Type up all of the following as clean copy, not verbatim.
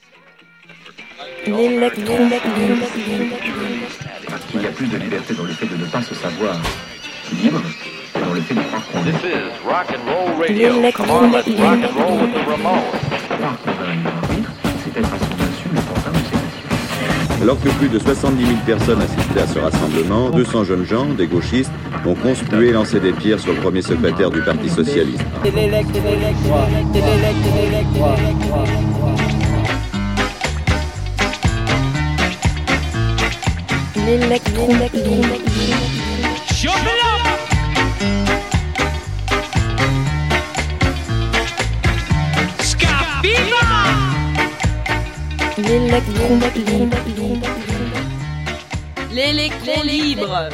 L'électron. Parce qu'il y a plus de liberté dans le fait de ne pas se savoir libre que dans le fait de croire qu'on est. This is rock and roll radio. Come on, let's rock and roll with the Ramones. Croire qu'on a un libre arbitre, c'est être à son insu le pantin de ses passions. Alors que plus de 70 000 personnes assistaient à ce rassemblement, 200 jeunes gens, des gauchistes, ont conspué et lancé des pierres sur le premier secrétaire du Parti socialiste. L'électron. L'électron libre.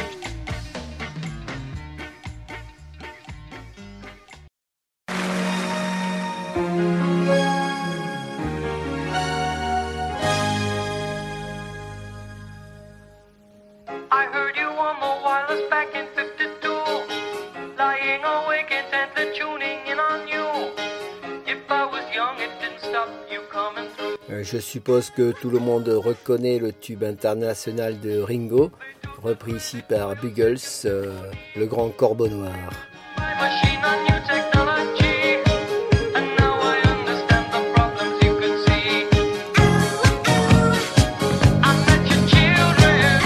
I heard you on the wireless back in 52, lying awake intently tuning in on you. If I was young, it didn't stop you coming through. Je suppose que tout le monde reconnaît le tube international de Ringo, repris ici par Buggles, le grand corbeau noir. My machine on new technology, and now I understand the problems you could see. I met your children.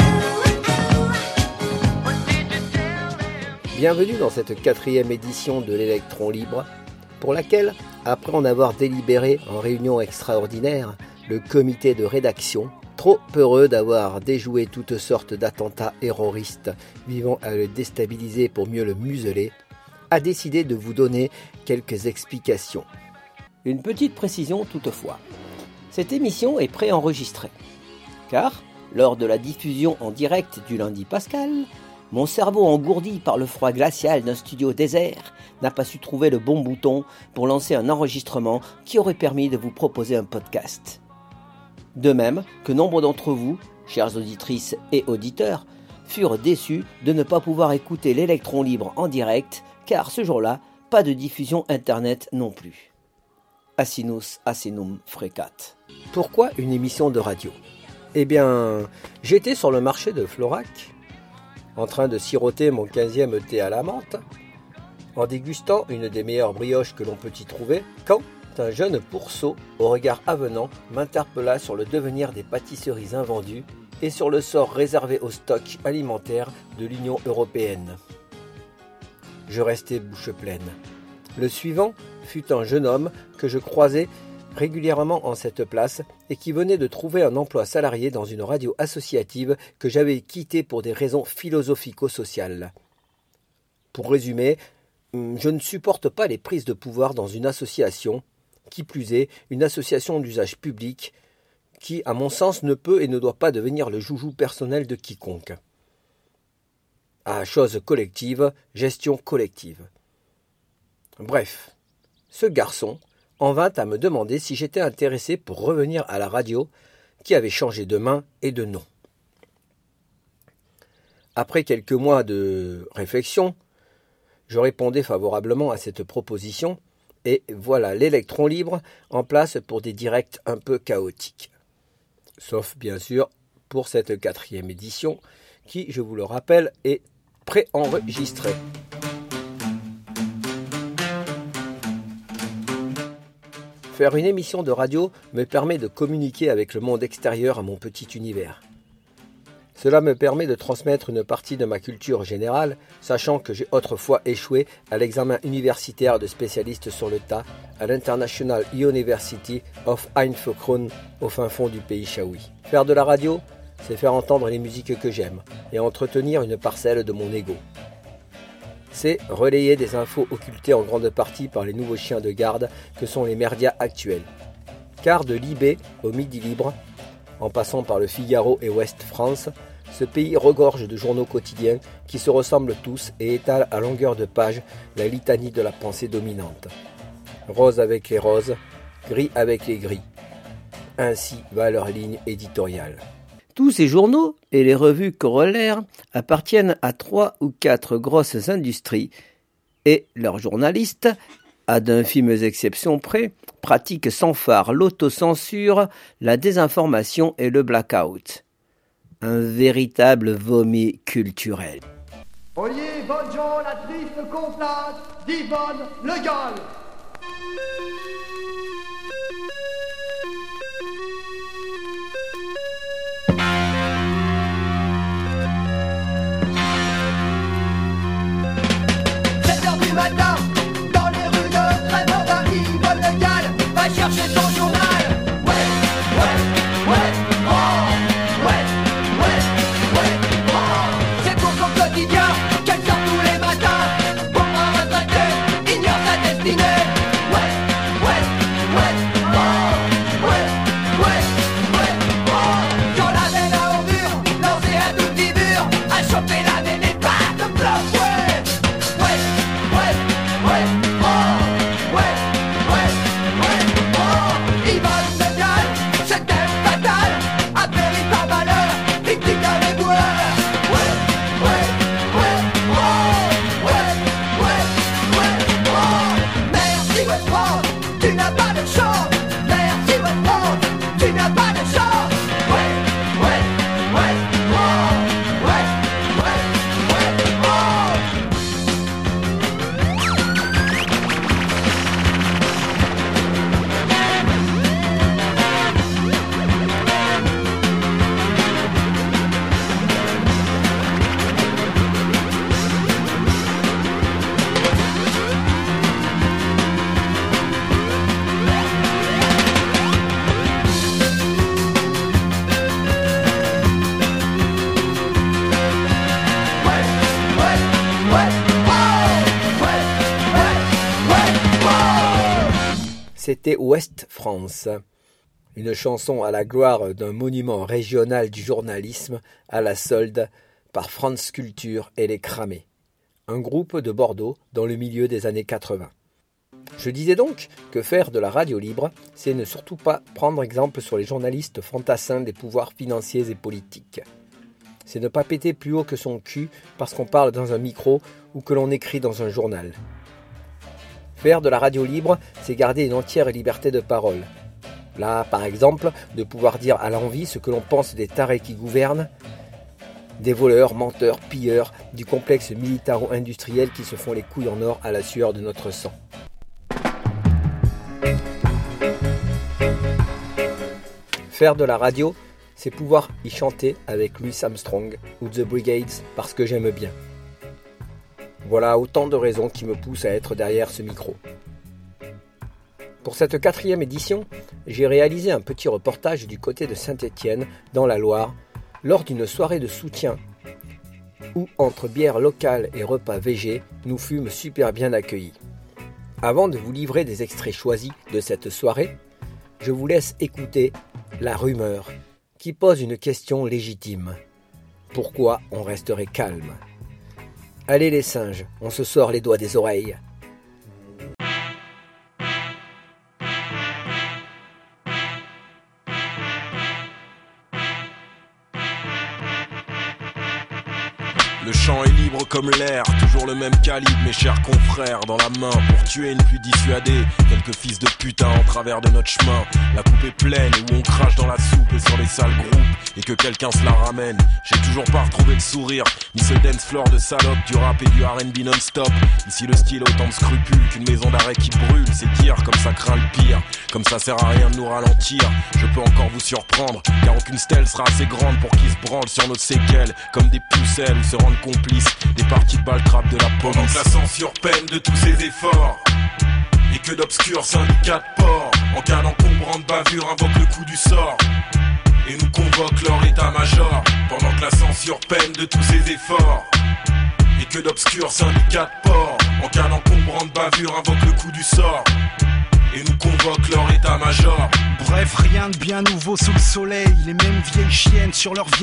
What did you tell them? Bienvenue dans cette 4e édition de l'Électron Libre, pour laquelle, après en avoir délibéré en réunion extraordinaire, le comité de rédaction, trop heureux d'avoir déjoué toutes sortes d'attentats terroristes visant à le déstabiliser pour mieux le museler, a décidé de vous donner quelques explications. Une petite précision toutefois. Cette émission est préenregistrée, car, lors de la diffusion en direct du lundi pascal, mon cerveau engourdi par le froid glacial d'un studio désert n'a pas su trouver le bon bouton pour lancer un enregistrement qui aurait permis de vous proposer un podcast. De même que nombre d'entre vous, chères auditrices et auditeurs, furent déçus de ne pas pouvoir écouter l'Électron Libre en direct, car ce jour-là, pas de diffusion internet non plus. Asinus asinum frecat. Pourquoi une émission de radio ? Eh bien, j'étais sur le marché de Florac, en train de siroter mon 15e thé à la menthe, en dégustant une des meilleures brioches que l'on peut y trouver, quand un jeune pourceau au regard avenant m'interpella sur le devenir des pâtisseries invendues et sur le sort réservé au stock alimentaire de l'Union européenne. Je restai bouche pleine. Le suivant fut un jeune homme que je croisais régulièrement en cette place et qui venait de trouver un emploi salarié dans une radio associative que j'avais quittée pour des raisons philosophico-sociales. Pour résumer, je ne supporte pas les prises de pouvoir dans une association, qui plus est, une association d'usage public, qui, à mon sens, ne peut et ne doit pas devenir le joujou personnel de quiconque. À chose collective, gestion collective. Bref, ce garçon en vint à me demander si j'étais intéressé pour revenir à la radio, qui avait changé de main et de nom. Après quelques mois de réflexion, je répondais favorablement à cette proposition, et voilà l'Électron Libre en place pour des directs un peu chaotiques. Sauf, bien sûr, pour cette 4e édition, qui, je vous le rappelle, est préenregistrée. Faire une émission de radio me permet de communiquer avec le monde extérieur à mon petit univers. Cela me permet de transmettre une partie de ma culture générale, sachant que j'ai autrefois échoué à l'examen universitaire de spécialiste sur le tas à l'International University of Eindhoven au fin fond du pays Chaoui. Faire de la radio, c'est faire entendre les musiques que j'aime et entretenir une parcelle de mon ego. C'est relayer des infos occultées en grande partie par les nouveaux chiens de garde que sont les médias actuels. Car de Libé au Midi Libre, en passant par le Figaro et Ouest France, ce pays regorge de journaux quotidiens qui se ressemblent tous et étalent à longueur de page la litanie de la pensée dominante. Rose avec les roses, gris avec les gris. Ainsi va leur ligne éditoriale. Tous ces journaux et les revues corollaires appartiennent à 3 ou 4 grosses industries et leurs journalistes à d'infimes exceptions près, pratique sans phare l'autocensure, la désinformation et le blackout. Un véritable vomi culturel. Oyez, bonnes gens, la triste complainte d'Yvonne Le Gall. Matin, dans les rues de Trèfort, Yvonne Le Gall va chercher son journal. Ouais, c'est pour son quotidien qu'elle sort tous les matins. Pour un retraité, ignore sa destinée. Quand la veine à au mur, lancée à tout petit mur, à choper la veine et pas de bloc. Yvonne Le Gall, c'était fatal, apéri par malheur, victime d'un éboueur. Merci West France, tu n'as pas de chance. Merci West France, tu n'as pas de chance. C'était Ouest France, une chanson à la gloire d'un monument régional du journalisme à la solde par France Culture et les Cramés, un groupe de Bordeaux dans le milieu des années 80. Je disais donc que faire de la radio libre, c'est ne surtout pas prendre exemple sur les journalistes fantassins des pouvoirs financiers et politiques. C'est ne pas péter plus haut que son cul parce qu'on parle dans un micro ou que l'on écrit dans un journal. Faire de la radio libre, c'est garder une entière liberté de parole. Là, par exemple, de pouvoir dire à l'envi ce que l'on pense des tarés qui gouvernent, des voleurs, menteurs, pilleurs, du complexe militaro-industriel qui se font les couilles en or à la sueur de notre sang. Faire de la radio, c'est pouvoir y chanter avec Louis Armstrong ou The Brigades parce que j'aime bien. Voilà autant de raisons qui me poussent à être derrière ce micro. Pour cette 4e édition, j'ai réalisé un petit reportage du côté de Saint-Étienne, dans la Loire, lors d'une soirée de soutien où, entre bière locale et repas végé, nous fûmes super bien accueillis. Avant de vous livrer des extraits choisis de cette soirée, je vous laisse écouter la rumeur, qui pose une question légitime. Pourquoi on resterait calme ? Allez les singes, on se sort les doigts des oreilles. Le champ est libre comme l'air, toujours le même calibre, mes chers confrères, dans la main pour tuer puis dissuader quelques fils de putain en travers de notre chemin. La coupe est pleine où on crache dans la soupe et sur les sales groupes et que quelqu'un se la ramène. J'ai toujours pas retrouvé le sourire, ni ce dance floor de salope, du rap et du R&B non-stop. Ici le style a autant de scrupules qu'une maison d'arrêt qui brûle, c'est dire comme ça craint le pire, comme ça sert à rien de nous ralentir. Je peux encore vous surprendre, car aucune stèle sera assez grande pour qu'ils se branlent sur nos séquelles, comme des pucelles ou se rendent complices des parties de balle trappe de la police. Pendant que la censure peine de tous ses efforts et que d'obscurs syndicats de port en cas d'encombrant de bavure invoquent le coup du sort et nous convoquent leur état-major. Pendant que la censure peine de tous ses efforts et que d'obscurs syndicats de port en cas d'encombrant de bavure invoquent le coup du sort et nous convoquent leur état-major. Bref, rien de bien nouveau sous le soleil, les mêmes vieilles chiennes sur leurs vieilles piles,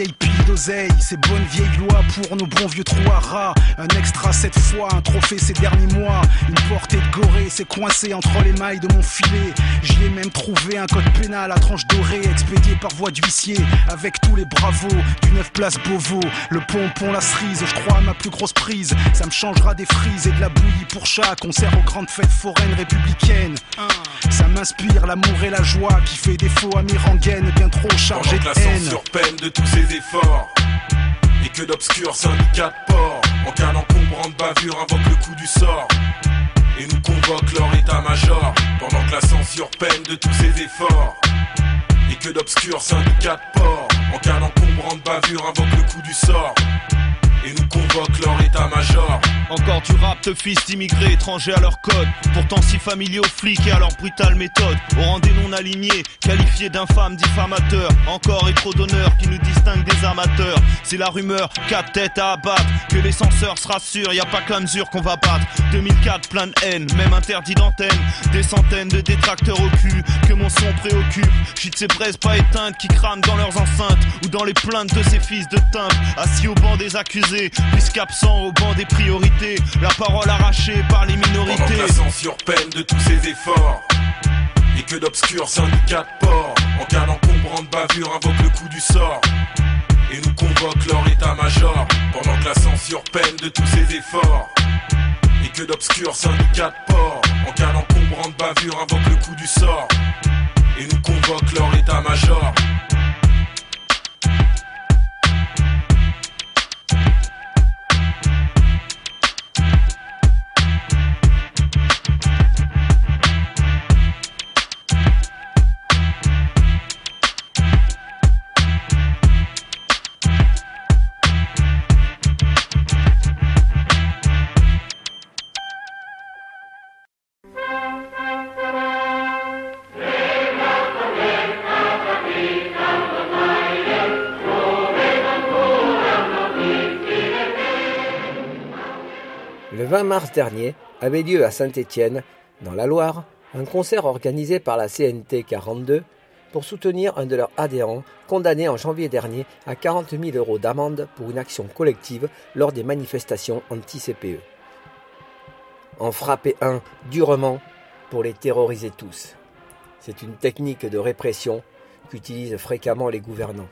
d'oseille, ces bonnes vieilles lois pour nos bons vieux trous à rats. Un extra cette fois, un trophée ces derniers mois. Une portée de gorée s'est coincée entre les mailles de mon filet. J'y ai même trouvé un code pénal à tranche dorée, expédié par voie d'huissier, avec tous les bravos du 9 place Beauvau. Le pompon, la cerise, je crois à ma plus grosse prise. Ça me changera des frises et de la bouillie pour chat, concert aux grandes fêtes foraines républicaines. Ça m'inspire l'amour et la joie qui fait défaut à mes rengaines bien trop chargées de haine. Sur peine de tous ces efforts et que d'obscurs syndicats de port en cas d'encombrante bavure invoque le coup du sort et nous convoque leur état-major pendant que la censure peine de tous ces efforts et que d'obscurs syndicats de port en cas d'encombrante bavure invoque le coup du sort et nous convoque leur état-major. Encore du rap de fils d'immigrés étrangers à leur code, pourtant si familiers aux flics et à leur brutale méthode. Au rang des non-alignés, qualifiés d'infâmes diffamateurs. Encore et trop d'honneur qui nous distingue des amateurs. C'est la rumeur, 4 têtes à abattre, que les censeurs se rassurent, y a pas que la mesure qu'on va battre. 2004, plein de haine, même interdit d'antenne. Des centaines de détracteurs au cul, que mon son préoccupe. Shit ces braises pas éteintes qui crament dans leurs enceintes, ou dans les plaintes de ces fils de timbre, assis au banc des accusés, puisqu'absent au banc des priorités. La parole arrachée par les minorités. Pendant que la censure peine de tous ces efforts et que d'obscurs syndicats de port en cas d'encombrante bavure invoque le coup du sort et nous convoque leur état-major. Pendant que la censure peine de tous ces efforts et que d'obscurs syndicats de port en cas d'encombrante bavure invoque le coup du sort et nous convoque leur état-major. Le 20 mars dernier avait lieu à Saint-Étienne, dans la Loire, un concert organisé par la CNT 42 pour soutenir un de leurs adhérents condamné en janvier dernier à 40 000 € d'amende pour une action collective lors des manifestations anti-CPE. En frapper un durement pour les terroriser tous. C'est une technique de répression qu'utilisent fréquemment les gouvernants.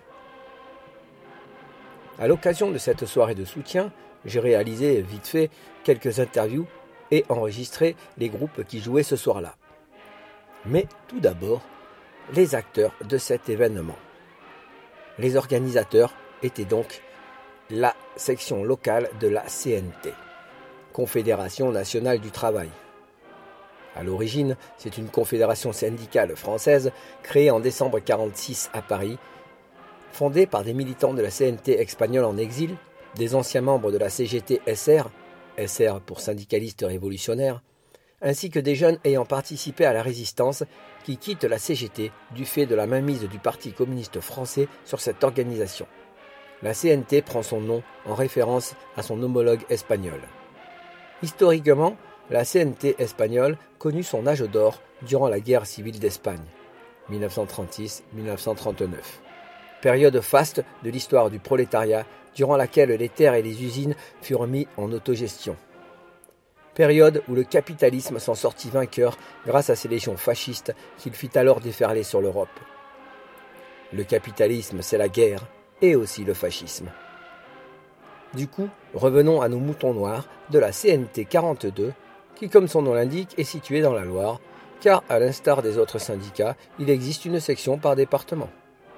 À l'occasion de cette soirée de soutien, j'ai réalisé vite fait quelques interviews et enregistré les groupes qui jouaient ce soir-là. Mais tout d'abord, les acteurs de cet événement. Les organisateurs étaient donc la section locale de la CNT, Confédération nationale du travail. À l'origine, c'est une confédération syndicale française créée en décembre 1946 à Paris, fondée par des militants de la CNT espagnole en exil, des anciens membres de la CGT-SR, SR pour syndicalistes révolutionnaires, ainsi que des jeunes ayant participé à la résistance qui quittent la CGT du fait de la mainmise du Parti communiste français sur cette organisation. La CNT prend son nom en référence à son homologue espagnol. Historiquement, la CNT espagnole connut son âge d'or durant la guerre civile d'Espagne, 1936-1939. Période faste de l'histoire du prolétariat durant laquelle les terres et les usines furent mis en autogestion. Période où le capitalisme s'en sortit vainqueur grâce à ses légions fascistes qu'il fit alors déferler sur l'Europe. Le capitalisme, c'est la guerre et aussi le fascisme. Du coup, revenons à nos moutons noirs de la CNT 42, qui, comme son nom l'indique, est située dans la Loire, car, à l'instar des autres syndicats, il existe une section par département.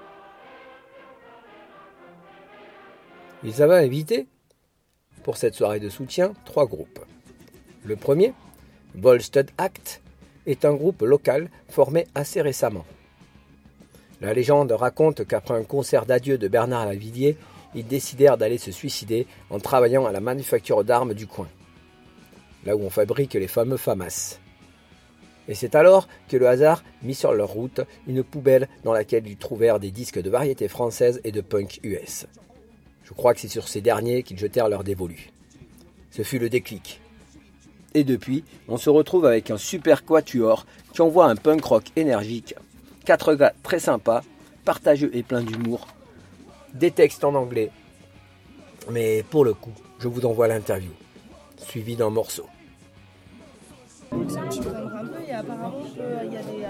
Ils avaient invité, pour cette soirée de soutien, 3 groupes. Le premier, Volstead Act, est un groupe local formé assez récemment. La légende raconte qu'après un concert d'adieu de Bernard Lavilliers, ils décidèrent d'aller se suicider en travaillant à la manufacture d'armes du coin, là où on fabrique les fameux FAMAS. Et c'est alors que le hasard mit sur leur route une poubelle dans laquelle ils trouvèrent des disques de variété française et de punk US. Je crois que c'est sur ces derniers qu'ils jetèrent leur dévolu. Ce fut le déclic. Et depuis, on se retrouve avec un super quatuor qui envoie un punk rock énergique, 4 gars très sympas, partageux et pleins d'humour, des textes en anglais. Mais pour le coup, je vous envoie l'interview, suivie d'un morceau. C'est un petit peu un peu, et apparemment qu'il y a des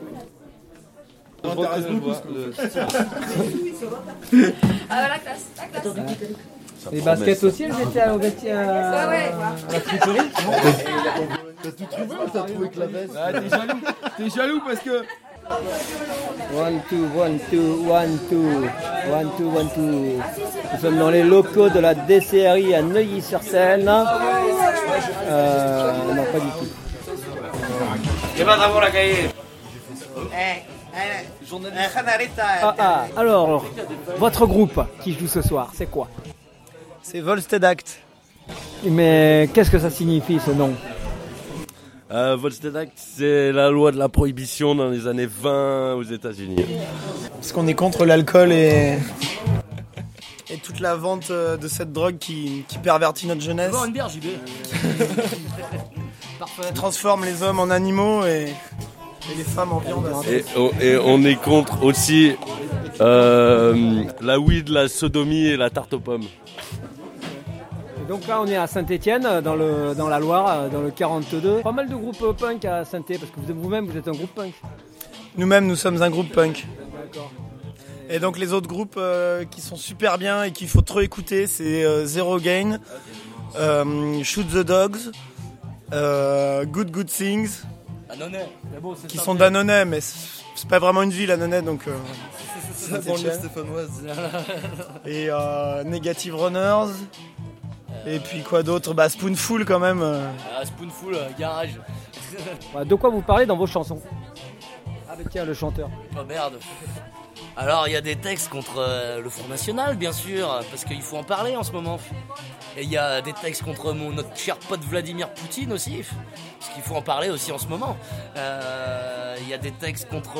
Ah, la classe. Les baskets aussi, elles étaient à la friperie. T'as tout trouvé ou t'as trouvé que la veste? Ah, t'es jaloux parce que... 1, 2, 1, 2, 1, 2, 1, 2, 1, 2. Nous sommes dans les locaux de la DCRI à Neuilly-sur-Seine. Non, pas du tout. Alors, votre groupe qui joue ce soir, c'est quoi? C'est Volstead Act. Mais qu'est-ce que ça signifie ce nom? Volstead Act, c'est la loi de la prohibition dans les années 20 aux États-Unis. Parce qu'on est contre l'alcool et toute la vente de cette drogue qui pervertit notre jeunesse. Bon, une bière, JB. Qui transforme les hommes en animaux et les femmes en viande. Et on est contre aussi la weed, la sodomie et la tarte aux pommes. Et donc là on est à Saint-Étienne dans la Loire, dans le 42. Pas mal de groupes punk à Saint-Étienne parce que vous-même vous êtes un groupe punk. Nous-mêmes nous sommes un groupe punk. D'accord. Et donc les autres groupes qui sont super bien et qu'il faut trop écouter, c'est Zero Gain, Shoot the Dogs, Good Things, qui sont d'Annonay, mais c'est pas vraiment une ville Annonay, donc c'est la banlieue stéphanoise. Et Negative Runners. Et puis quoi d'autre? Spoonful quand même. Spoonful, garage. De quoi vous parlez dans vos chansons? Ah bah tiens, le chanteur. Oh merde. Alors il y a des textes contre le Front National bien sûr, parce qu'il faut en parler en ce moment. Et il y a des textes contre notre cher pote Vladimir Poutine aussi, parce qu'il faut en parler aussi en ce moment. Il y a des textes contre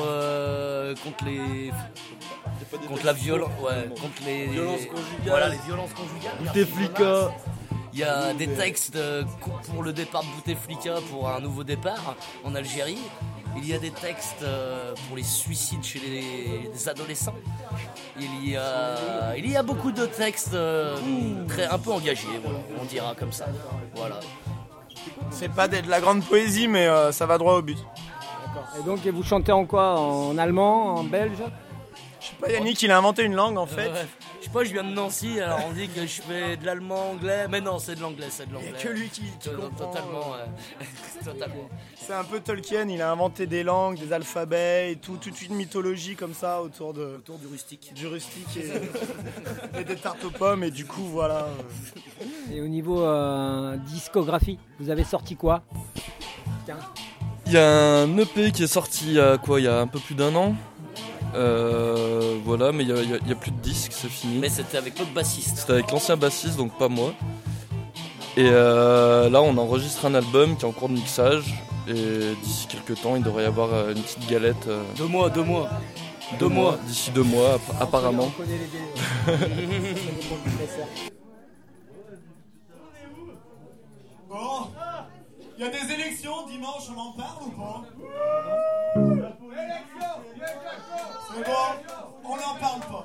la violence, contre les violences conjugales. Voilà, les violences conjugales. Bouteflika. Il y a des textes pour le départ de Bouteflika pour un nouveau départ en Algérie. Il y a des textes pour les suicides chez les adolescents. Il y a beaucoup de textes un peu engagés, on dira comme ça. Voilà. C'est pas de la grande poésie, mais ça va droit au but. D'accord. Et donc vous chantez en quoi? En allemand, en belge? Je sais pas, Yannick, il a inventé une langue en fait. Je sais pas, je viens de Nancy, alors on dit que je fais de l'allemand, anglais, mais non, c'est de l'anglais, Il n'y a que lui qui comprend. Totalement. C'est un peu Tolkien, il a inventé des langues, des alphabets et toute une mythologie comme ça autour du rustique. Du rustique et des tartes aux pommes, et du coup voilà. Et au niveau discographie, vous avez sorti quoi? Tiens. Il y a un EP qui est sorti il y a un peu plus d'1 an. Voilà, mais il y a plus de disques, c'est fini. Mais c'était avec l'autre bassiste. C'était avec l'ancien bassiste, donc pas moi. Et là, on enregistre un album qui est en cours de mixage. Et d'ici quelques temps, il devrait y avoir une petite galette. 2 mois. 2 mois. D'ici 2 mois, apparemment. Bon, il y a des élections dimanche, on en parle ou pas? C'est bon, on n'en parle pas.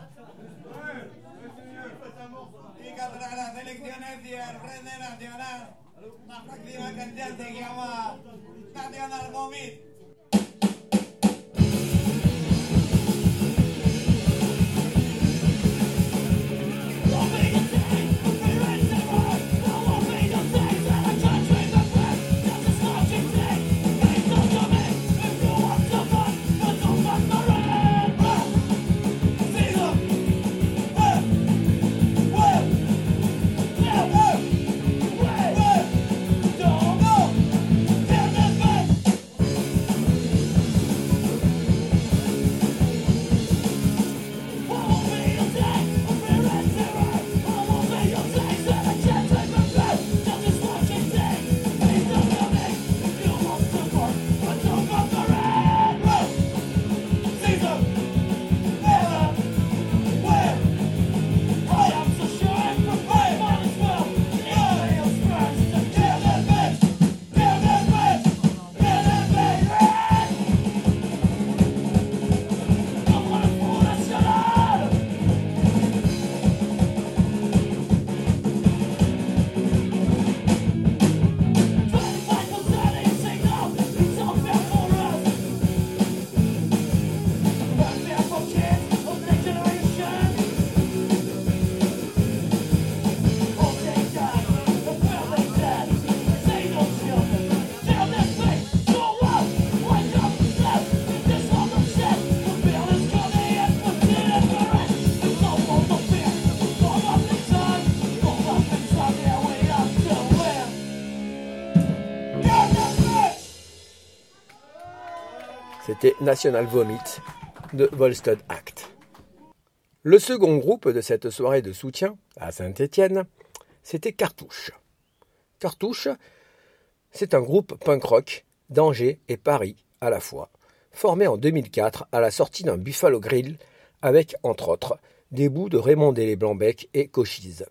c'était National Vomit de Volstead Act. Le second groupe de cette soirée de soutien à Saint-Étienne, c'était Cartouche. Cartouche, c'est un groupe punk rock d'Angers et Paris à la fois, formé en 2004 à la sortie d'un Buffalo Grill avec, entre autres, des bouts de Raymond et Blanc-Bec et Cochise.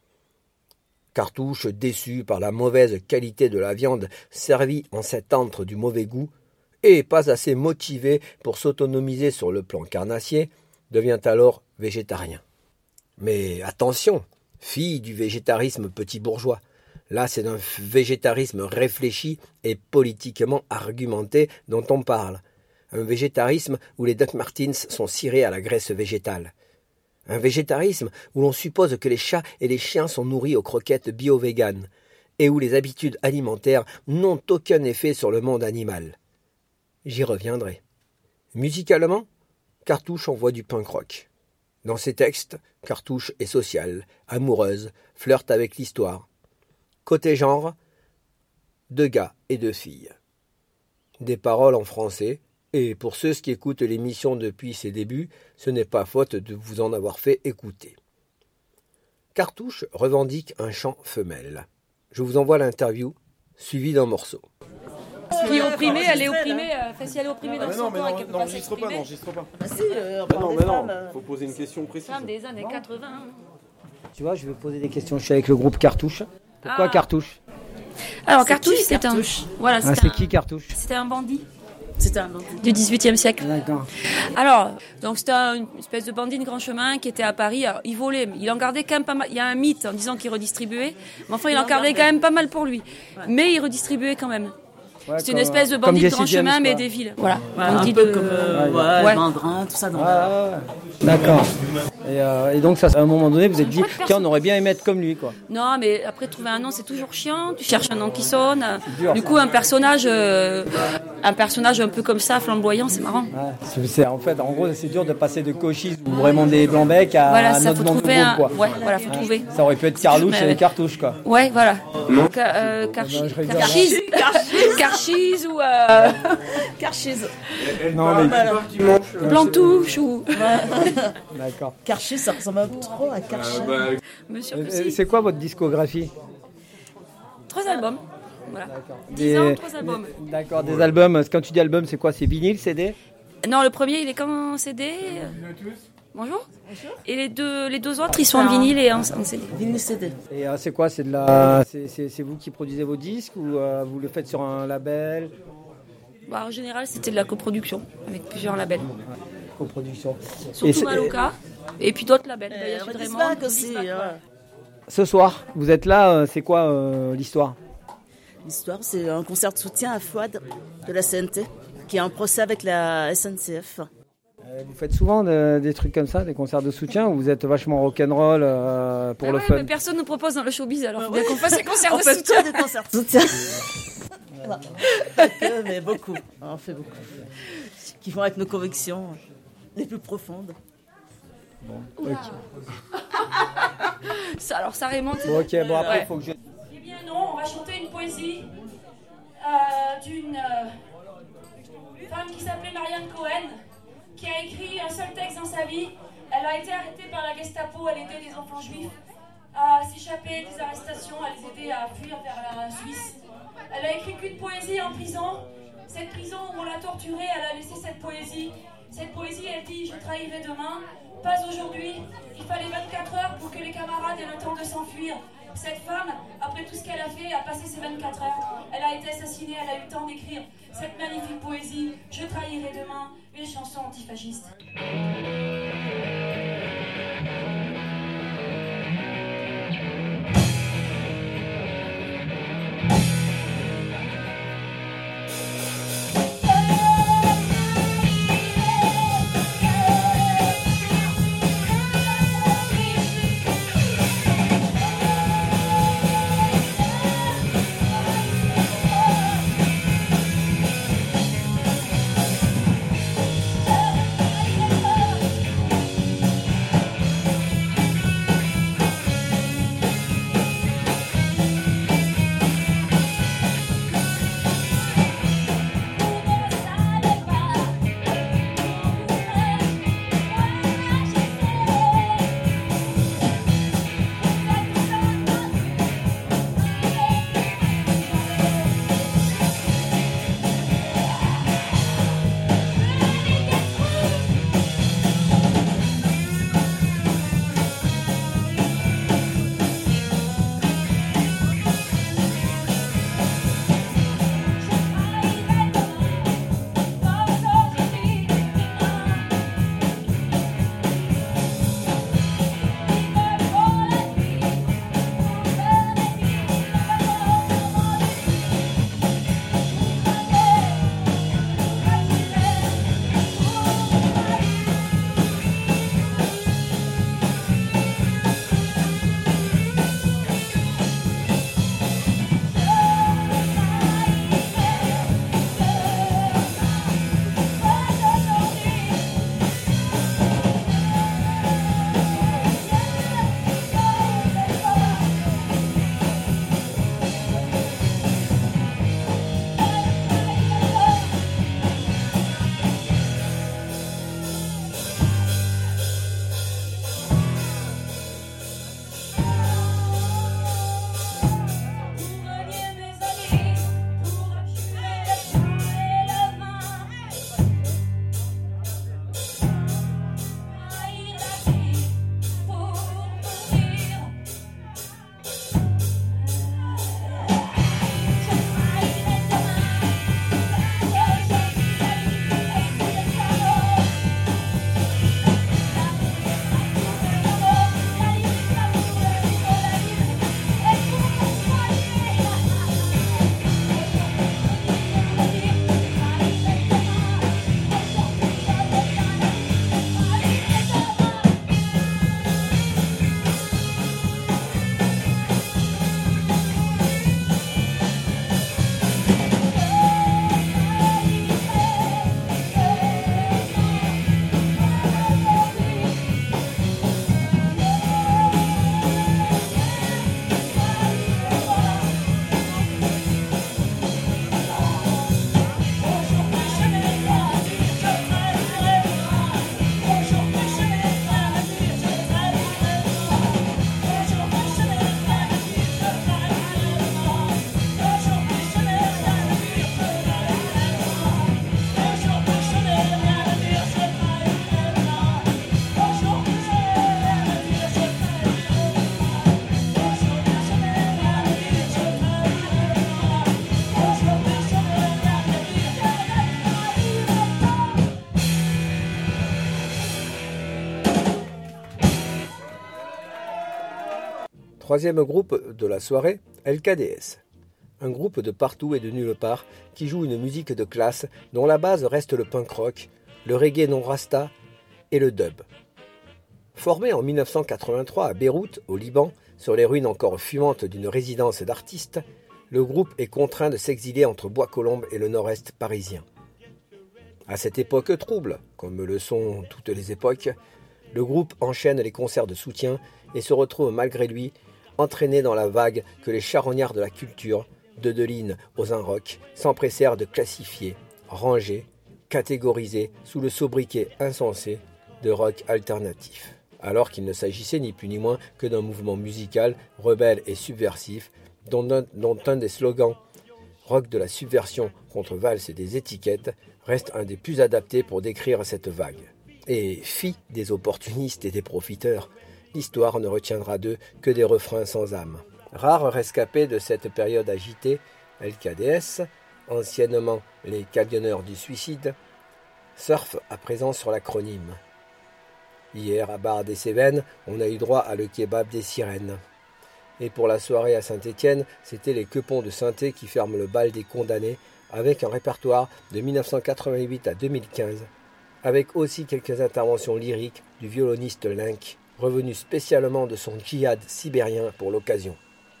Cartouche, déçu par la mauvaise qualité de la viande servie en cet antre du mauvais goût, et pas assez motivé pour s'autonomiser sur le plan carnassier, devient alors végétarien. Mais attention, fille du végétarisme petit bourgeois. Là, c'est d'un végétarisme réfléchi et politiquement argumenté dont on parle. Un végétarisme où les Doc Martens sont cirés à la graisse végétale. Un végétarisme où l'on suppose que les chats et les chiens sont nourris aux croquettes bio-véganes et où les habitudes alimentaires n'ont aucun effet sur le monde animal. J'y reviendrai. Musicalement, Cartouche envoie du punk rock. Dans ses textes, Cartouche est sociale, amoureuse, flirte avec l'histoire. Côté genre, 2 gars et 2 filles. Des paroles en français, et pour ceux qui écoutent l'émission depuis ses débuts, ce n'est pas faute de vous en avoir fait écouter. Cartouche revendique un chant femelle. Je vous envoie l'interview, suivie d'un morceau. Qui est opprimée, elle est opprimée. Si elle est opprimée dans son corps et qu'elle peut pas s'exprimer. N'enregistre pas. Ah si, non, faut poser une question précise. Femmes des années 80. Tu vois, je vais poser des questions. Je suis avec le groupe Cartouche. Pourquoi Cartouche? Alors Cartouche, c'est un... Voilà, c'est qui Cartouche? C'était un bandit. C'était un bandit. Du XVIIIe siècle. D'accord. Alors, donc c'était une espèce de bandit de grand chemin qui était à Paris. Alors, il volait, mais il en gardait quand même pas mal. Il y a un mythe en disant qu'il redistribuait, mais enfin il en gardait quand même pas mal pour lui. Ouais. Mais il redistribuait quand même. Ouais, c'est une espèce de bandit de grand chemin, mais des villes. Voilà. Ouais, un peu comme Mandrin, tout ça. D'accord. Et donc, ça, à un moment donné, vous vous êtes dit, tiens, on aurait bien aimé être comme lui, quoi. Non, mais après, trouver un nom, c'est toujours chiant. Tu cherches un nom qui sonne. Du coup, un personnage un peu comme ça, flamboyant, c'est marrant. Ouais, en fait, en gros, c'est dur de passer de Cochise ou Raymond des Blanc-Bec à un autre nom de groupe, quoi. Ouais, voilà, faut trouver. Ça aurait pu être Carlouche et Cartouche, quoi. Ouais, voilà. Carchise ou Carchise. Non, mais Plantouche ou. D'accord. Carchise, ça ressemble trop à Carchise. C'est quoi votre discographie? 3 albums. Voilà. 10 ans, 3 albums. D'accord, des albums. Quand tu dis album, c'est quoi? C'est vinyle, CD? Non, le premier, il est qu'en CD. Bonjour. Et les deux autres, ils sont en vinyle et en CD. Vinyle CD. Et c'est quoi? C'est vous qui produisez vos disques ou vous le faites sur un label? Bah, en général, c'était de la coproduction avec plusieurs labels. Coproduction. Surtout Maloka et puis d'autres labels. Aussi. Ce soir, vous êtes là, c'est quoi l'histoire? L'histoire, c'est un concert de soutien à Fouad de la CNT qui a un procès avec la SNCF. Vous faites souvent des trucs comme ça, des concerts de soutien, ou vous êtes vachement rock'n'roll pour le fun? Mais personne ne nous propose dans le showbiz, alors faut bien qu'on fasse des concerts de soutien. On fait des concerts de soutien. Pas que, mais beaucoup. On fait beaucoup. Qui vont avec nos convictions les plus profondes. Bon, ok. Ça remonte. Bon, ok, bon après, il faut que je... Eh bien non, on va chanter une poésie d'une femme qui s'appelait Marianne Cohen, qui a écrit un seul texte dans sa vie. Elle a été arrêtée par la Gestapo, elle aidait les enfants juifs à s'échapper des arrestations, à les aider à fuir vers la Suisse. Elle a écrit qu'une poésie en prison. Cette prison où on l'a torturée, elle a laissé cette poésie. Cette poésie, elle dit « Je trahirai demain, pas aujourd'hui. Il fallait 24 heures pour que les camarades aient le temps de s'enfuir. » Cette femme, après tout ce qu'elle a fait, a passé ces 24 heures. Elle a été assassinée, elle a eu le temps d'écrire cette magnifique poésie « Je trahirai demain », une chanson antifasciste. Troisième groupe de la soirée, LKDS. Un groupe de partout et de nulle part qui joue une musique de classe dont la base reste le punk rock, le reggae non rasta et le dub. Formé en 1983 à Beyrouth, au Liban, sur les ruines encore fumantes d'une résidence d'artistes, le groupe est contraint de s'exiler entre Bois-Colombes et le nord-est parisien. À cette époque trouble, comme le sont toutes les époques, le groupe enchaîne les concerts de soutien et se retrouve malgré lui entraîné dans la vague que les charognards de la culture, de Deline aux Rock, s'empressèrent de classifier, ranger, catégoriser sous le sobriquet insensé de rock alternatif. Alors qu'il ne s'agissait ni plus ni moins que d'un mouvement musical rebelle et subversif dont un des slogans « Rock de la subversion contre valse et des étiquettes » reste un des plus adaptés pour décrire cette vague. Et fille des opportunistes et des profiteurs, l'histoire ne retiendra d'eux que des refrains sans âme. Rares rescapés de cette période agitée, LKDS, anciennement les camionneurs du suicide, surfent à présent sur l'acronyme. Hier, à Bar des Cévennes, on a eu droit à le kebab des sirènes. Et pour la soirée à Saint-Étienne, c'était les Quepons de Sainté qui ferment le bal des condamnés avec un répertoire de 1988 à 2015, avec aussi quelques interventions lyriques du violoniste Link, revenu spécialement de son djihad sibérien pour l'occasion.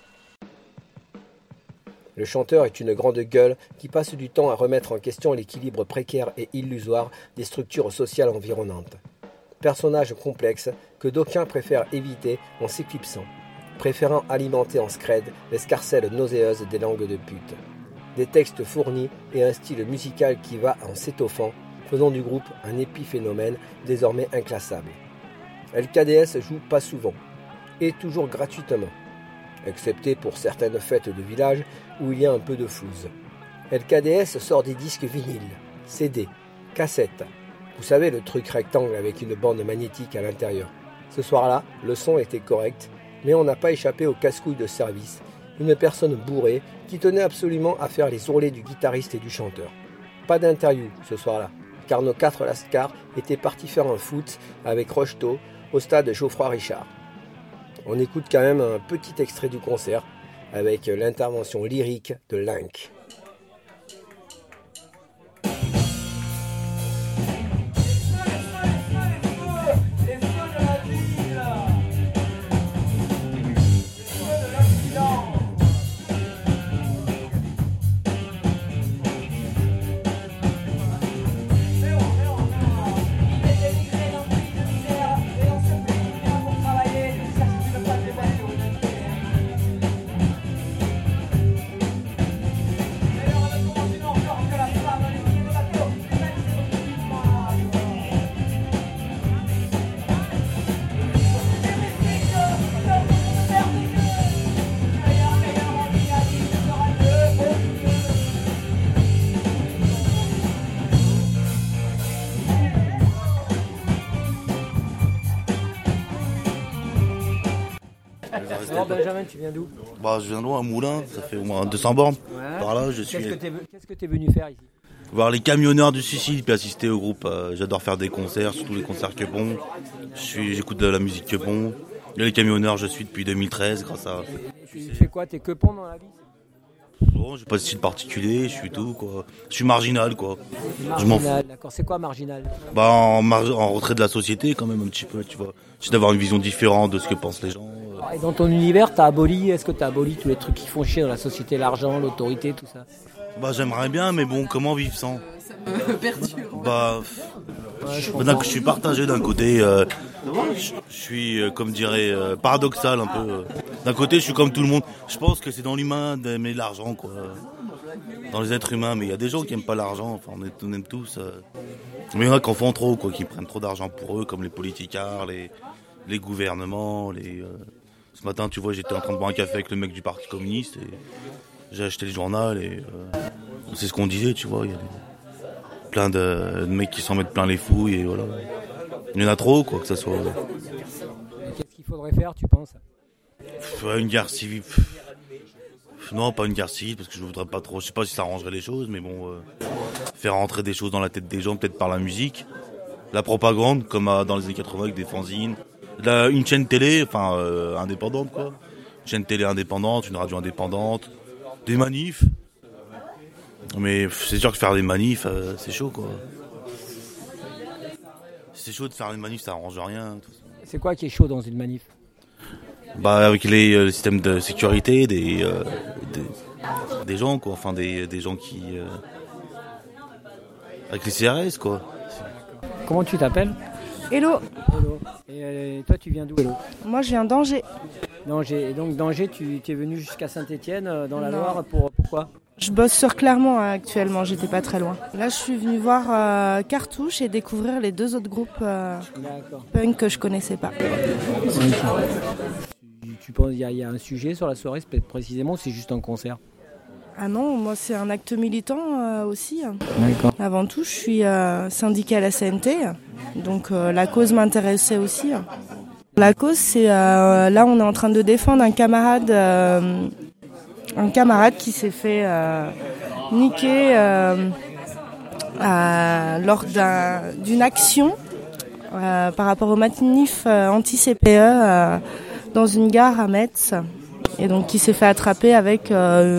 Le chanteur est une grande gueule qui passe du temps à remettre en question l'équilibre précaire et illusoire des structures sociales environnantes. Personnage complexe que d'aucuns préfèrent éviter en s'éclipsant, préférant alimenter en scred l'escarcelle nauséeuse des langues de pute. Des textes fournis et un style musical qui va en s'étoffant, faisant du groupe un épiphénomène désormais inclassable. LKDS joue pas souvent, et toujours gratuitement, excepté pour certaines fêtes de village où il y a un peu de flouze. LKDS sort des disques vinyles, CD, cassettes. Vous savez, le truc rectangle avec une bande magnétique à l'intérieur. Ce soir-là, le son était correct, mais on n'a pas échappé au casse-couille de service, une personne bourrée qui tenait absolument à faire les ourlets du guitariste et du chanteur. Pas d'interview ce soir-là, car nos 4 lascars étaient partis faire un foot avec Rocheteau au stade Geoffroy-Richard. On écoute quand même un petit extrait du concert avec l'intervention lyrique de Link. Alors Benjamin, tu viens d'où? Je viens de loin, à Moulins, ça fait au moins 200 bornes. Ouais. Par là, je suis. Qu'est-ce que tu es venu faire ici? Voir les camionneurs du suicide puis assister au groupe. J'adore faire des concerts, surtout les concerts Quepons. J'écoute de la musique Quepons. Et les camionneurs, je suis depuis 2013 grâce à. Tu fais quoi? T'es Quepons dans la vie? Bon, j'ai pas de style particulier, je suis tout quoi. Je suis marginal quoi. Marginal, d'accord. C'est quoi marginal? En retrait de la société quand même un petit peu, tu vois. J'essaie d'avoir une vision différente de ce que pensent les gens. Et dans ton univers, est-ce que t'as aboli tous les trucs qui font chier dans la société, l'argent, l'autorité, tout ça? J'aimerais bien, mais bon, comment vivre sans? Ça me perturbe. Je suis partagé d'un côté, je suis, comme dirais, paradoxal un peu. D'un côté, je suis comme tout le monde. Je pense que c'est dans l'humain d'aimer l'argent, quoi. Dans les êtres humains, mais il y a des gens qui aiment pas l'argent. Enfin, on aime tous. Mais il y en a qui en font trop, quoi, qui prennent trop d'argent pour eux, comme les politicards, les gouvernements. Ce matin, tu vois, j'étais en train de boire un café avec le mec du Parti communiste et j'ai acheté le journal et c'est ce qu'on disait, tu vois. Il y a plein de mecs qui s'en mettent plein les fouilles et voilà. Il y en a trop, quoi, que ça soit. Qu'est-ce qu'il faudrait faire, tu penses? Une guerre civile. Non, pas une guerre civile, parce que je voudrais pas trop. Je sais pas si ça arrangerait les choses, mais bon, faire rentrer des choses dans la tête des gens, peut-être par la musique, la propagande, comme dans les années 80 avec des fanzines, une chaîne télé, indépendante, quoi. chaîne télé indépendante, une radio indépendante, des manifs. Mais c'est sûr que faire des manifs, c'est chaud, quoi. C'est chaud de faire une manif, ça arrange rien. Tout ça. C'est quoi qui est chaud dans une manif? Bah, avec les systèmes de sécurité, des gens, quoi. Enfin, des gens qui... avec les CRS, quoi. Comment tu t'appelles? Hello. Et toi, tu viens d'où, Hello? Moi, je viens d'Angers. Et donc d'Angers, tu es venu jusqu'à Saint-Étienne, dans la Non. Loire, pourquoi? Je bosse sur Clermont actuellement, j'étais pas très loin. Là, je suis venue voir Cartouche et découvrir les 2 autres groupes punk que je connaissais pas. Tu penses qu'il y a un sujet sur la soirée précisément ou c'est juste un concert? Ah non, moi c'est un acte militant aussi. D'accord. Avant tout, je suis syndiquée à la CNT, donc la cause m'intéressait aussi. La cause, c'est là on est en train de défendre un camarade qui s'est fait niquer lors d'une action par rapport au manif anti-CPE dans une gare à Metz, et donc qui s'est fait attraper avec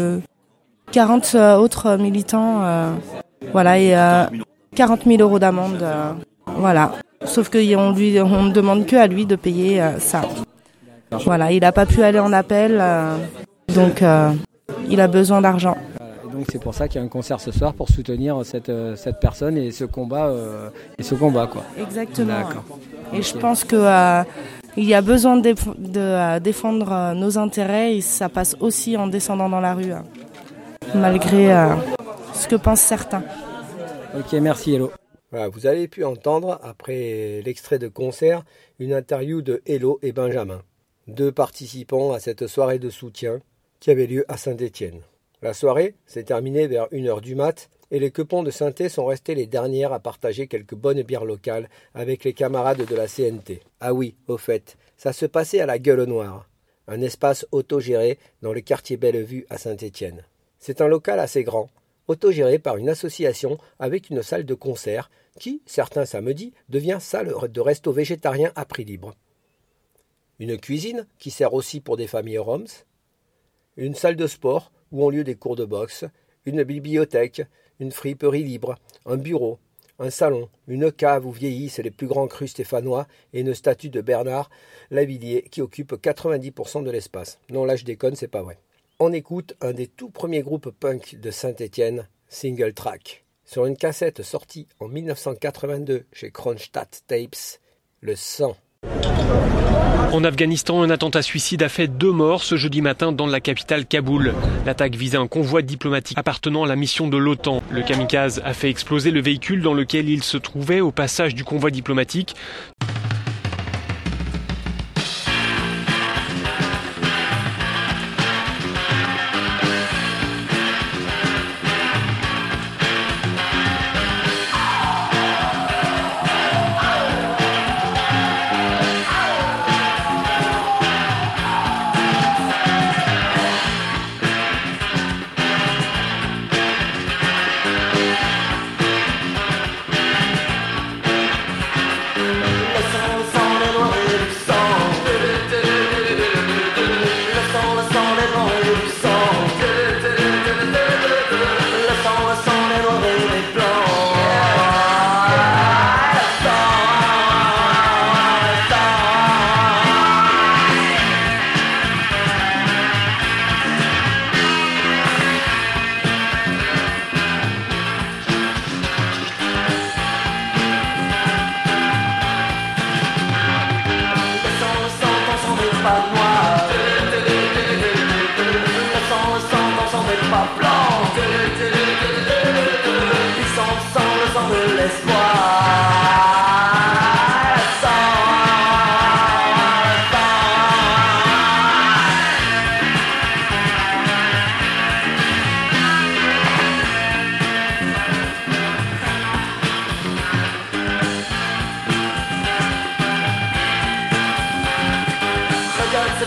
40 autres militants, voilà, et 40 000 € d'amende, voilà. Sauf qu'on ne demande que à lui de payer ça. Voilà, il n'a pas pu aller en appel, donc il a besoin d'argent. Et donc c'est pour ça qu'il y a un concert ce soir pour soutenir cette personne et ce combat, quoi. Exactement. D'accord. Et je pense que il y a besoin de défendre nos intérêts, et ça passe aussi en descendant dans la rue, malgré ce que pensent certains. Ok, merci Hello. Voilà, vous avez pu entendre, après l'extrait de concert, une interview de Hello et Benjamin, 2 participants à cette soirée de soutien qui avait lieu à Saint-Étienne. La soirée s'est terminée vers 1h du mat, et les Quepons de Saint-É sont restés les dernières à partager quelques bonnes bières locales avec les camarades de la CNT. Ah oui, au fait, ça se passait à la Gueule Noire, un espace autogéré dans le quartier Bellevue à Saint-Étienne. C'est un local assez grand, autogéré par une association avec une salle de concert qui, certains samedis, devient salle de resto végétarien à prix libre. Une cuisine qui sert aussi pour des familles roms, une salle de sport où ont lieu des cours de boxe, une bibliothèque, une friperie libre, un bureau, un salon, une cave où vieillissent les plus grands crus stéphanois et une statue de Bernard Lavilliers qui occupe 90% de l'espace. Non, là je déconne, c'est pas vrai. On écoute un des tout premiers groupes punk de Saint-Étienne, Single Track, sur une cassette sortie en 1982 chez Kronstadt Tapes, Le Sang. En Afghanistan, un attentat suicide a fait 2 morts ce jeudi matin dans la capitale Kaboul. L'attaque visait un convoi diplomatique appartenant à la mission de l'OTAN. Le kamikaze a fait exploser le véhicule dans lequel il se trouvait au passage du convoi diplomatique. Regarde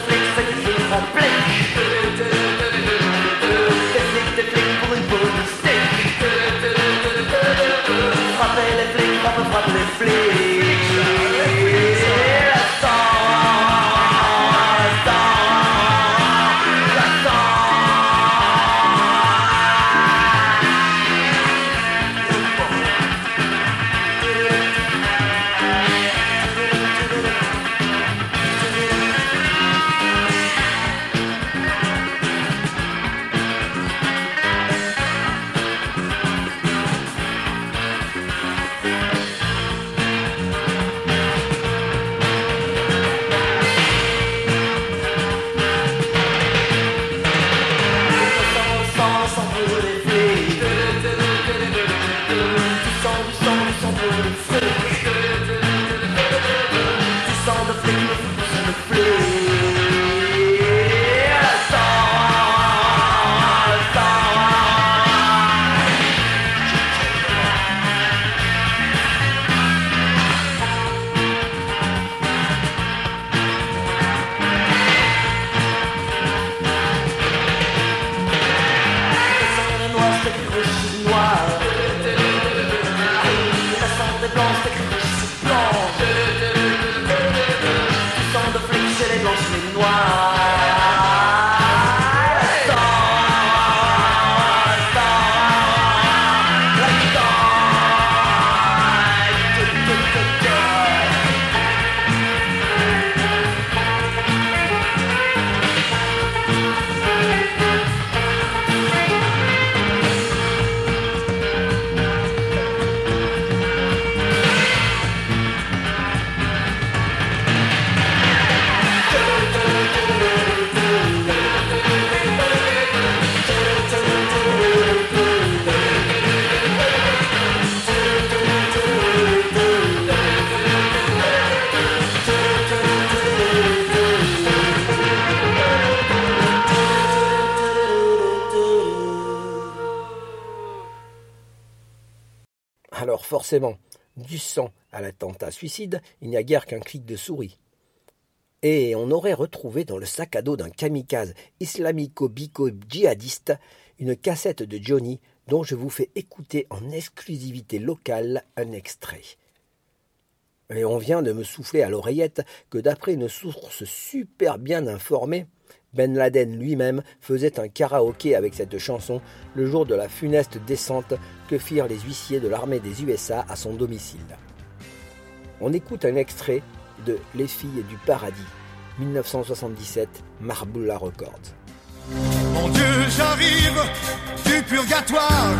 Alors forcément, du sang à l'attentat suicide, il n'y a guère qu'un clic de souris. Et on aurait retrouvé dans le sac à dos d'un kamikaze islamico-bico-djihadiste une cassette de Johnny dont je vous fais écouter en exclusivité locale un extrait. Et on vient de me souffler à l'oreillette que d'après une source super bien informée, Ben Laden lui-même faisait un karaoké avec cette chanson le jour de la funeste descente que firent les huissiers de l'armée des USA à son domicile. On écoute un extrait de Les filles du paradis, 1977, Marbula Records. Mon Dieu, j'arrive du purgatoire.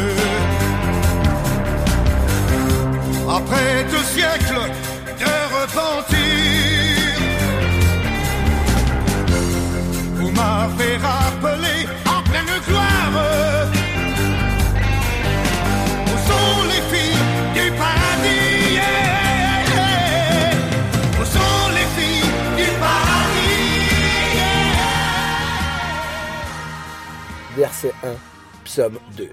Après 2 siècles de repentir, vous m'avez rappelé en pleine gloire. Où sont les filles du paradis? Où sont les filles du paradis? Verset 1, psaume 2.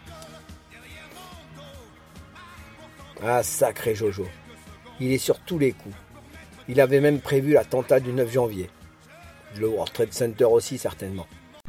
Ah, sacré Jojo. Il est sur tous les coups. Il avait même prévu l'attentat du 9 janvier. Le World Trade Center aussi, certainement.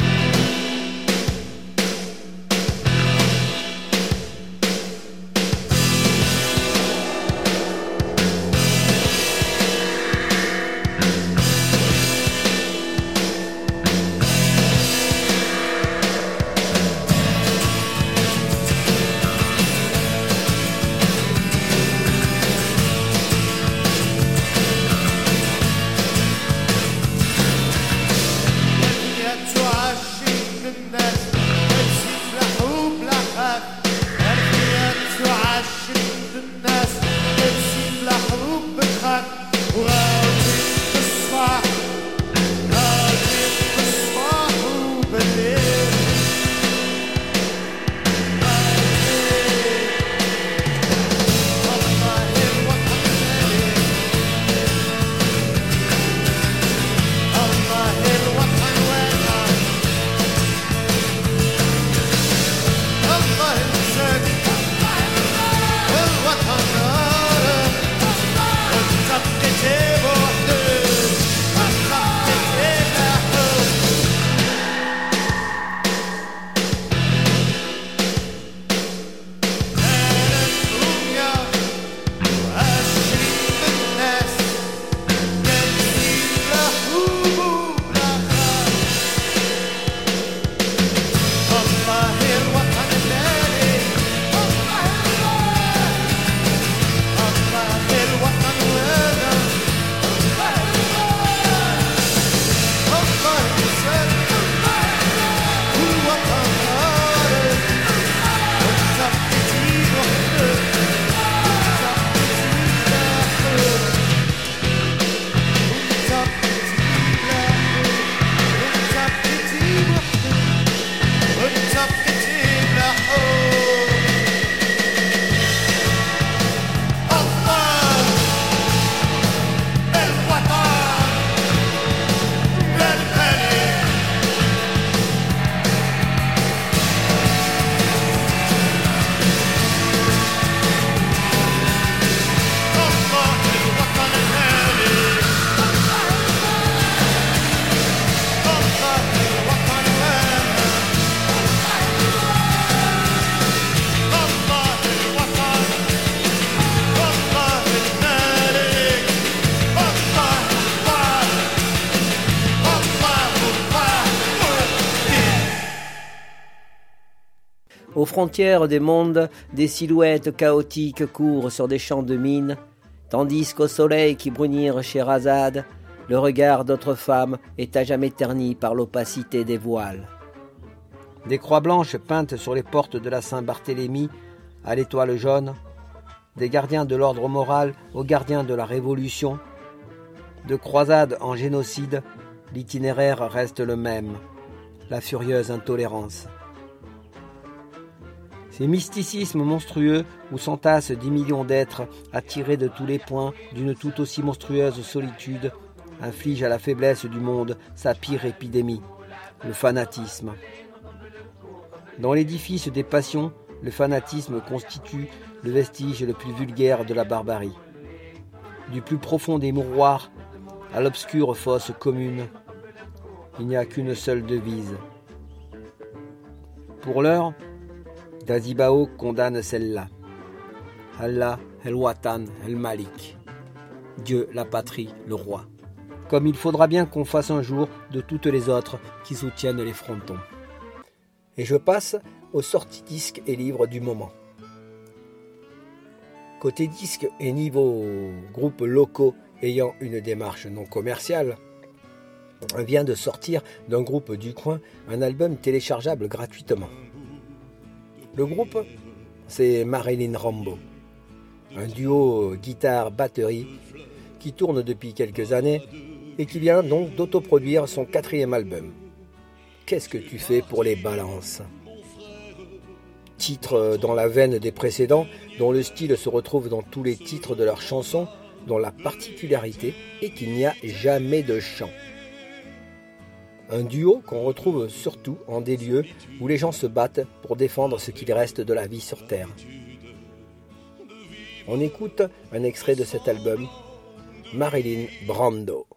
Aux frontières des mondes, des silhouettes chaotiques courent sur des champs de mines, tandis qu'au soleil qui brunire Scheherazade, le regard d'autres femmes est à jamais terni par l'opacité des voiles. Des croix blanches peintes sur les portes de la Saint-Barthélemy à l'étoile jaune, des gardiens de l'ordre moral aux gardiens de la Révolution, de croisade en génocide, l'itinéraire reste le même, la furieuse intolérance. Ces mysticismes monstrueux où s'entassent 10 millions d'êtres attirés de tous les points d'une tout aussi monstrueuse solitude infligent à la faiblesse du monde sa pire épidémie, le fanatisme. Dans l'édifice des passions, le fanatisme constitue le vestige le plus vulgaire de la barbarie. Du plus profond des mouroirs à l'obscure fosse commune, il n'y a qu'une seule devise. Pour l'heure, Dazibao condamne celle-là. Allah, el-Watan, el-Malik. Dieu, la patrie, le roi. Comme il faudra bien qu'on fasse un jour de toutes les autres qui soutiennent les frontons. Et je passe aux sorties disques et livres du moment. Côté disques et niveau groupes locaux ayant une démarche non commerciale, on vient de sortir d'un groupe du coin un album téléchargeable gratuitement. Le groupe, c'est Marilyn Rambo, un duo guitare-batterie qui tourne depuis quelques années et qui vient donc d'autoproduire son 4e album. Qu'est-ce que tu fais pour les balances ? Titre dans la veine des précédents, dont le style se retrouve dans tous les titres de leurs chansons, dont la particularité est qu'il n'y a jamais de chant. Un duo qu'on retrouve surtout en des lieux où les gens se battent pour défendre ce qu'il reste de la vie sur Terre. On écoute un extrait de cet album, Marilyn Brando.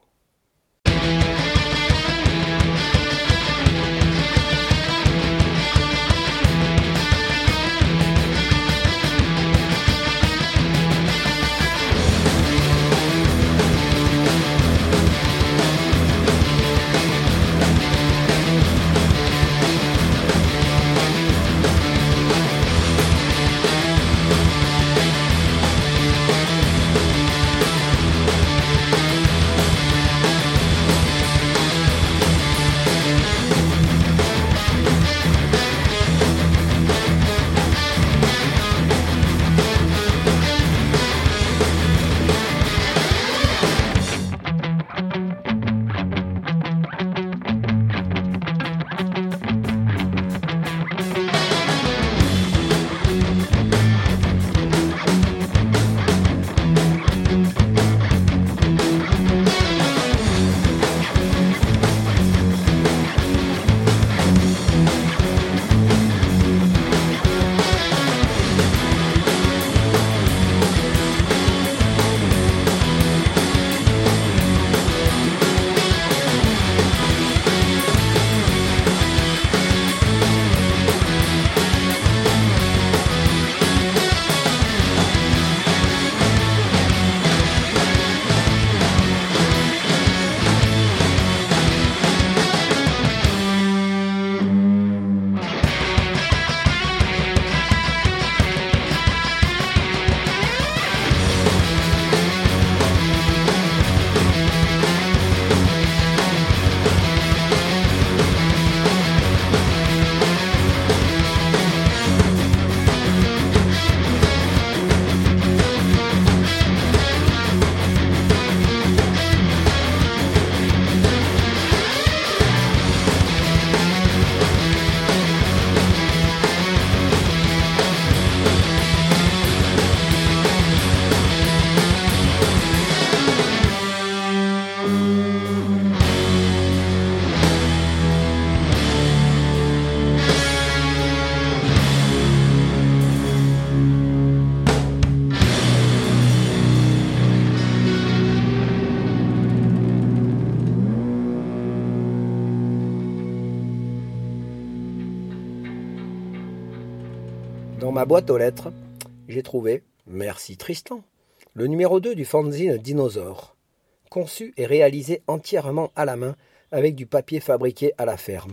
Dans ma boîte aux lettres, j'ai trouvé, merci Tristan, le numéro 2 du fanzine Dinosaure, conçu et réalisé entièrement à la main avec du papier fabriqué à la ferme.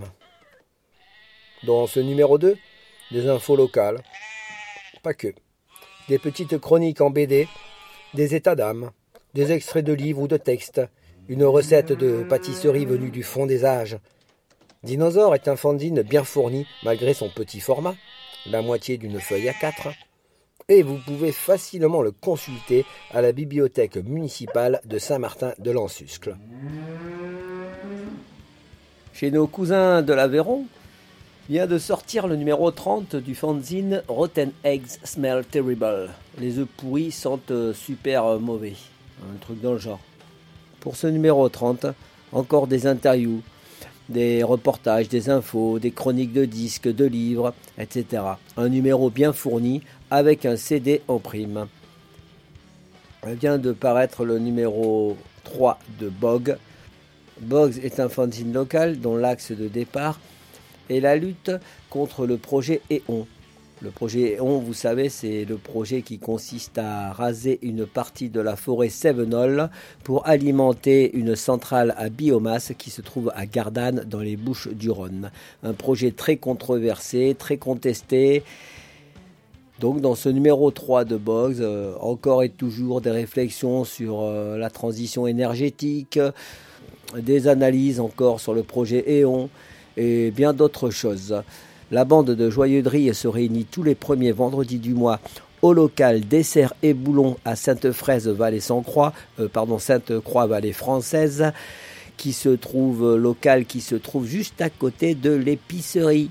Dans ce numéro 2, des infos locales, pas que, des petites chroniques en BD, des états d'âme, des extraits de livres ou de textes, une recette de pâtisserie venue du fond des âges. Dinosaure est un fanzine bien fourni malgré son petit format, la moitié d'une feuille A4, et vous pouvez facilement le consulter à la bibliothèque municipale de Saint-Martin-de-Lansuscle. Chez nos cousins de l'Aveyron, vient de sortir le numéro 30 du fanzine Rotten Eggs Smell Terrible. Les œufs pourris sentent super mauvais. Un truc dans le genre. Pour ce numéro 30, encore des interviews, des reportages, des infos, des chroniques de disques, de livres, etc. Un numéro bien fourni avec un CD en prime. Vient de paraître le numéro 3 de Bog. Bog est un fanzine local dont l'axe de départ est la lutte contre le projet Éon. Le projet Éon, vous savez, c'est le projet qui consiste à raser une partie de la forêt Cévenol pour alimenter une centrale à biomasse qui se trouve à Gardanne dans les Bouches-du-Rhône. Un projet très controversé, très contesté. Donc dans ce numéro 3 de Boggs, encore et toujours des réflexions sur la transition énergétique, des analyses encore sur le projet Éon et bien d'autres choses. La bande de Joyeux Drilles se réunit tous les premiers vendredis du mois au local Dessert et Boulons à Sainte-Fraise-Vallée-sans-Croix, Sainte-Croix-Vallée française, qui se trouve juste à côté de l'épicerie.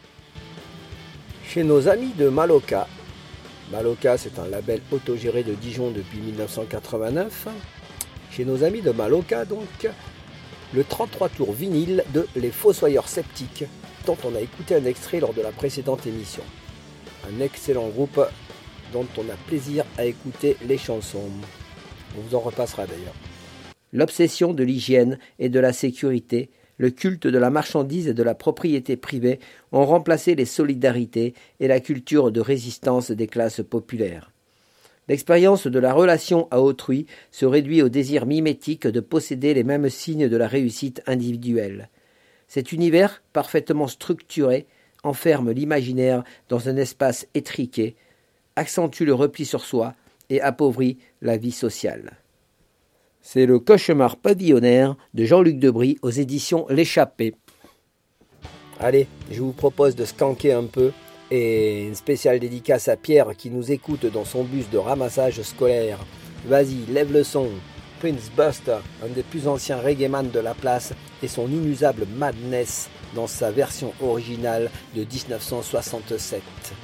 Chez nos amis de Maloca. Maloca, c'est un label autogéré de Dijon depuis 1989. Chez nos amis de Maloca, donc, le 33 tours vinyle de Les Fossoyeurs Sceptiques, dont on a écouté un extrait lors de la précédente émission. Un excellent groupe dont on a plaisir à écouter les chansons. On vous en repassera d'ailleurs. L'obsession de l'hygiène et de la sécurité, le culte de la marchandise et de la propriété privée ont remplacé les solidarités et la culture de résistance des classes populaires. L'expérience de la relation à autrui se réduit au désir mimétique de posséder les mêmes signes de la réussite individuelle. Cet univers parfaitement structuré enferme l'imaginaire dans un espace étriqué, accentue le repli sur soi et appauvrit la vie sociale. C'est le cauchemar pavillonnaire de Jean-Luc Debry aux éditions L'Échappée. Allez, je vous propose de skanker un peu et une spéciale dédicace à Pierre qui nous écoute dans son bus de ramassage scolaire. Vas-y, lève le son. Prince Buster, un des plus anciens reggaeman de la place, et son inusable Madness dans sa version originale de 1967.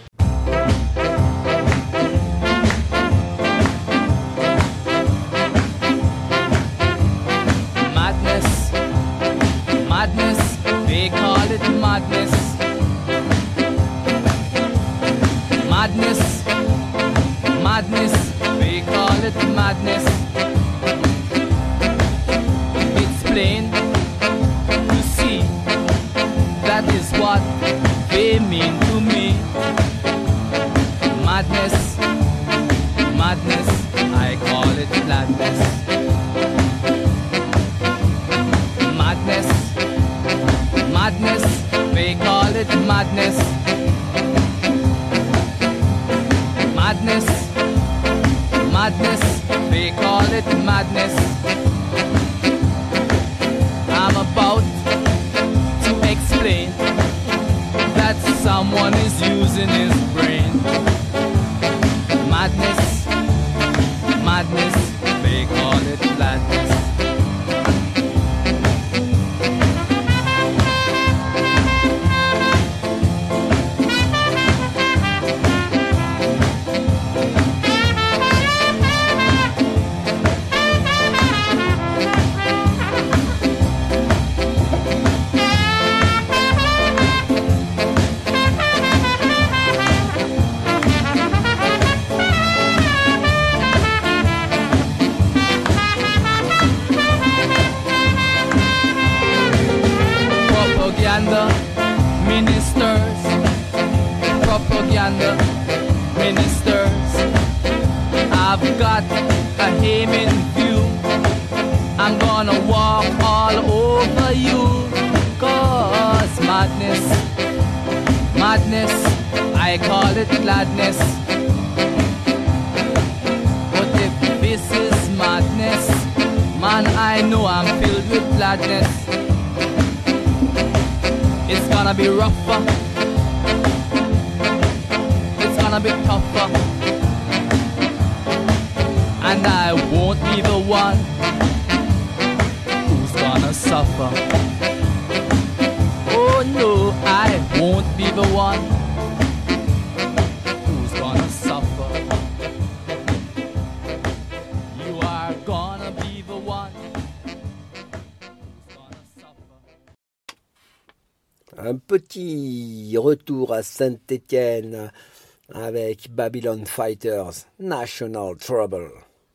Madness, madness, they call it madness. Madness, madness, they call it madness. It's plain to see, that is what they mean to me. Madness, madness, I call it gladness. Madness, madness, they call it madness. Madness, madness, they call it madness. I'm about to explain that someone is using his brain. Madness, madness, they call it gladness. Propaganda ministers, I've got a aim in view. I'm gonna walk all over you. Cause madness, madness, I call it gladness. But if this is madness, man, I know I'm filled with gladness. It's gonna be rougher, it's gonna be tougher, and I won't be the one who's gonna suffer. Oh no, I won't be the one who's gonna suffer. You are gonna be the one. Un petit retour à Saint-Étienne avec Babylon Fighters, National Trouble.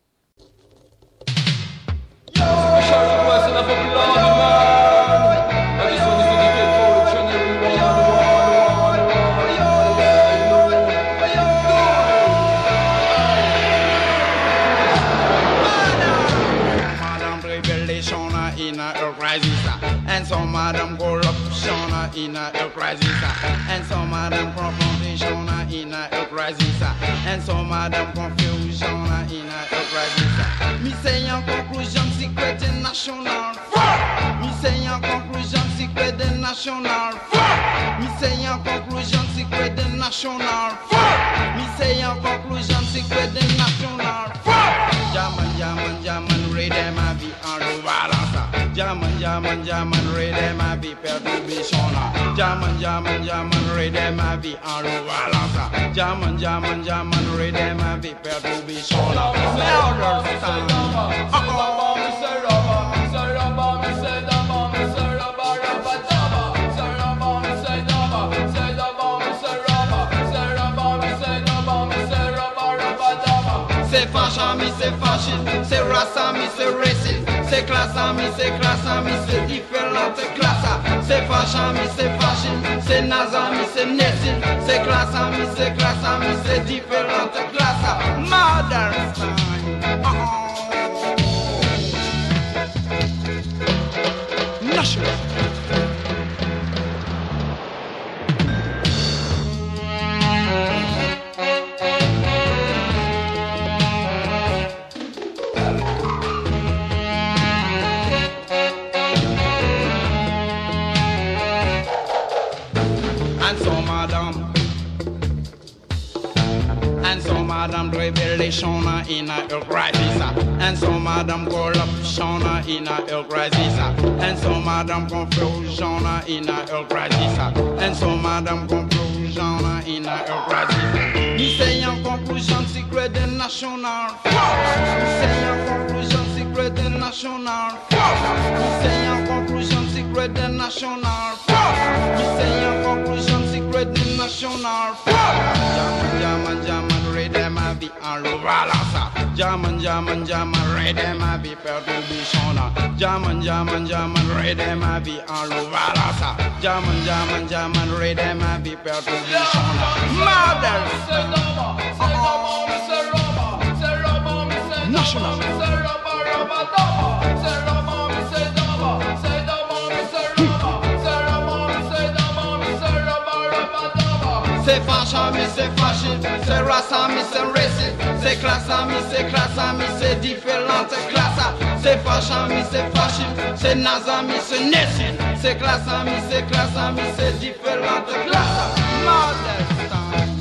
And some of them corruption in a crisis, and some of them confrontation in a crisis, and some of them confusion in a crisis. Me say en conclusion, secret national. Me say en conclusion, secret national. Me say en conclusion, secret national. Me say en conclusion, secret national. Jaman, ready ma vie en revalance. Jaman, ready ma vie perturbation. Jaman, ready ma vie en revalance. Jaman, ready ma vie perturbation. Louder sound. C'est fachami, c'est fasciste, c'est rassami, c'est raciste, c'est classami, c'est différente classe. C'est fachami, c'est fasciste, c'est nazami, c'est nessin, c'est classami, c'est différente classe. Mother time. National. And some of them revelation in a crisis, and some of them corruption in a crisis, and some of them confusion in a crisis, and some of them confusion in a crisis. Me say en conclusion, secret national. Me say en conclusion, secret national. Me say en conclusion, secret national. Me say en conclusion, secret national. Jaman, ready ma vie en revalance. Jaman, ready ma vie perturbation. Jaman, ready ma vie en revalance. Jaman, ready ma vie perturbation. Mother. National. C'est fachami, c'est fasciste, c'est rassami, c'est raciste, c'est classami, c'est différentes classes. C'est fachami, c'est fasciste, c'est nazami, c'est nessin, c'est classami, c'est différentes classes. Mother time.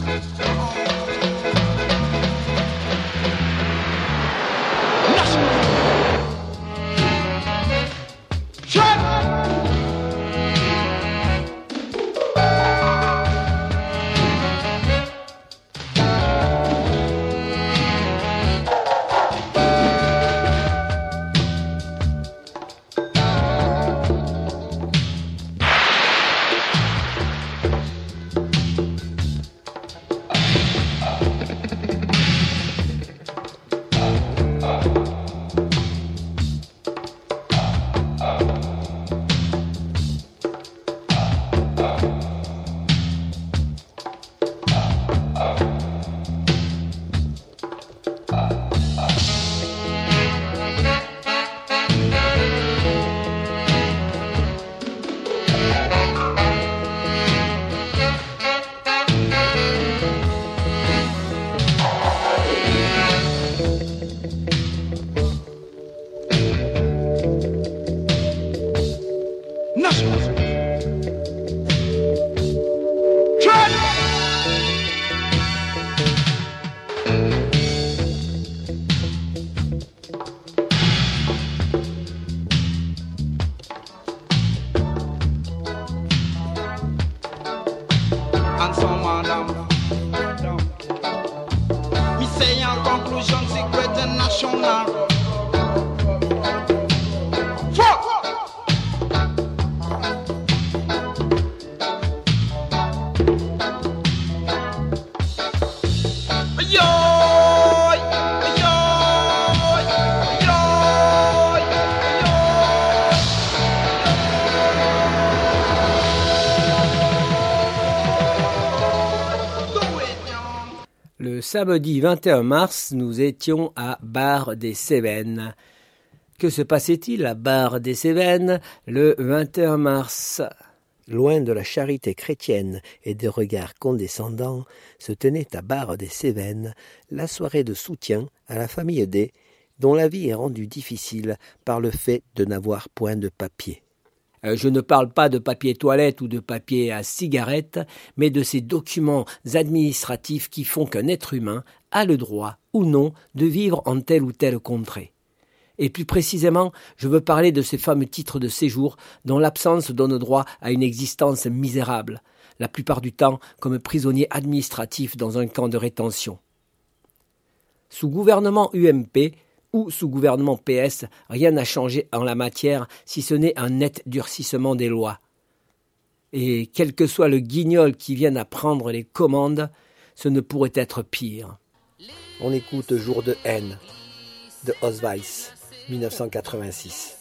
samedi 21 mars, nous étions à Bar des Cévennes. Que se passait-il à Bar des Cévennes le 21 mars ? Loin de la charité chrétienne et des regards condescendants, se tenait à Bar des Cévennes la soirée de soutien à la famille D, dont la vie est rendue difficile par le fait de n'avoir point de papier. Je ne parle pas de papier toilette ou de papier à cigarette, mais de ces documents administratifs qui font qu'un être humain a le droit ou non de vivre en telle ou telle contrée. Et plus précisément, je veux parler de ces fameux titres de séjour dont l'absence donne droit à une existence misérable, la plupart du temps comme prisonnier administratif dans un camp de rétention. Sous gouvernement UMP, ou sous gouvernement PS, rien n'a changé en la matière, si ce n'est un net durcissement des lois. Et quel que soit le guignol qui vienne à prendre les commandes, ce ne pourrait être pire. On écoute Jour de haine de Osweiss, 1986.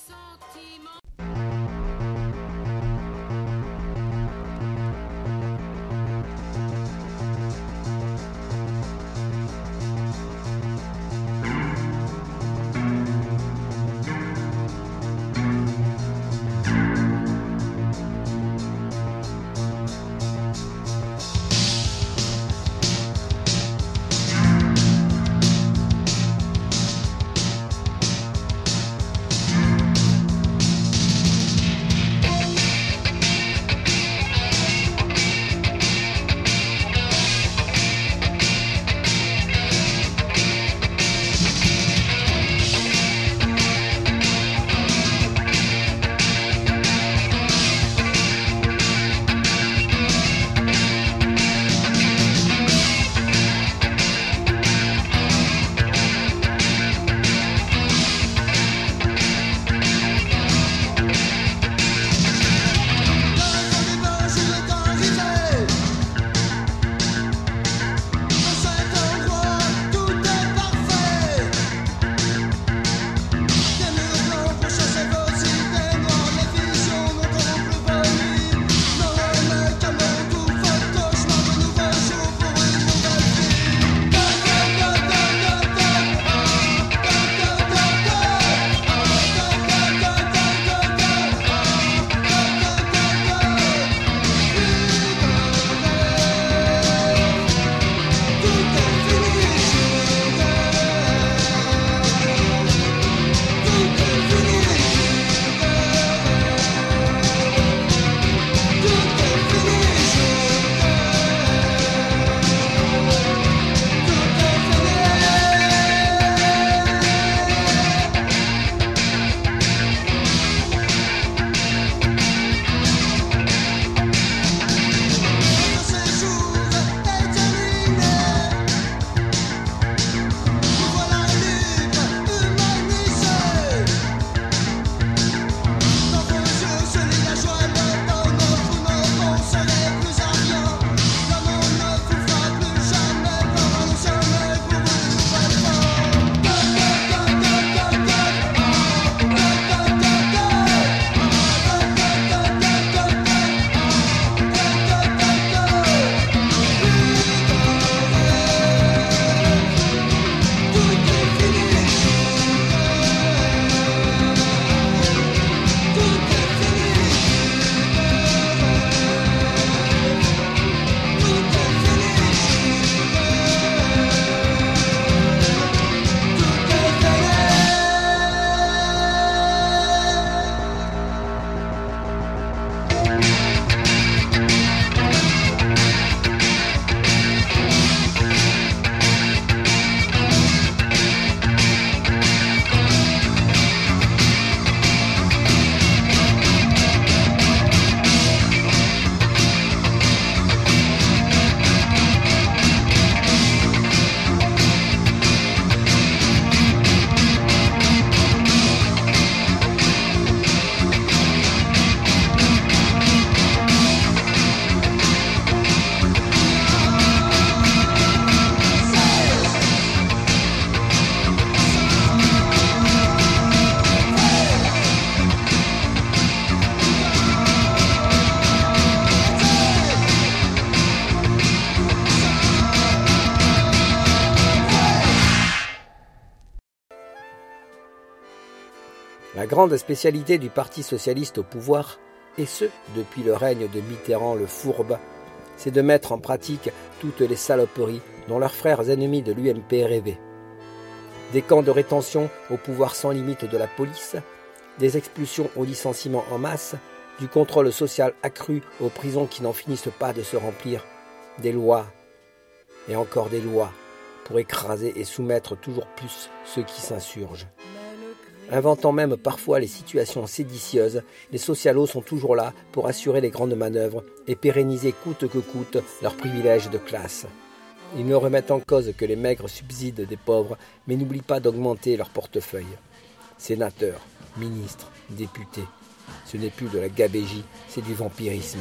grande spécialité du Parti socialiste au pouvoir, et ce, depuis le règne de Mitterrand le Fourbe, c'est de mettre en pratique toutes les saloperies dont leurs frères ennemis de l'UMP rêvaient. Des camps de rétention au pouvoir sans limite de la police, des expulsions au licenciement en masse, du contrôle social accru aux prisons qui n'en finissent pas de se remplir, des lois et encore des lois pour écraser et soumettre toujours plus ceux qui s'insurgent. Inventant même parfois les situations séditieuses, les socialos sont toujours là pour assurer les grandes manœuvres et pérenniser coûte que coûte leurs privilèges de classe. Ils ne remettent en cause que les maigres subsides des pauvres, mais n'oublient pas d'augmenter leur portefeuille. Sénateurs, ministres, députés, ce n'est plus de la gabégie, c'est du vampirisme.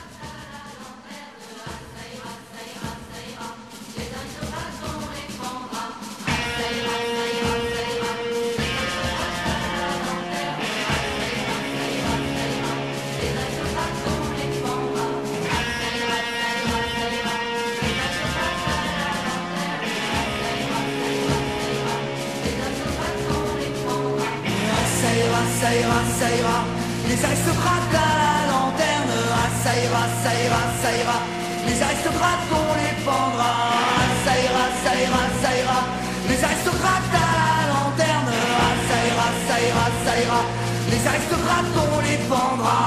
Ça ira, les aristocrates à la lanterne. Ah, ça ira, ça ira, ça ira, les aristocrates on les pendra. Ah, ça ira, ça ira, ça ira, les aristocrates à la lanterne. Ah, ça ira, ça ira, ça ira, les aristocrates on les pendra.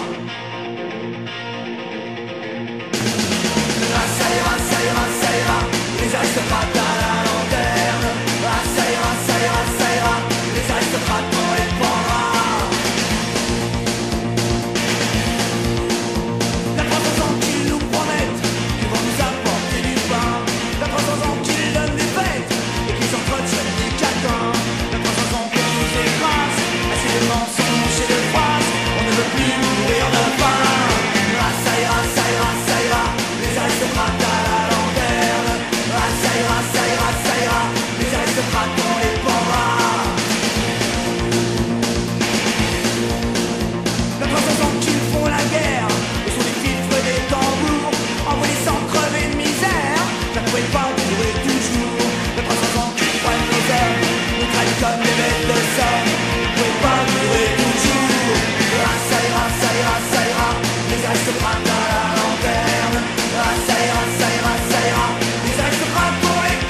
Ah, ça ira, ça ira, ça ira, les aristocrates à la lanterne. Ah, ça ira, ça ira, ça ira, les aristocrates on les pendra. Comme des bêtes de somme, vous pouvez pas durer toujours. Ah, ça ira, ça ira, ça ira, les aristocrates à la lanterne. Ah, ça ira, ça ira, ça ira, les aristocrates pour les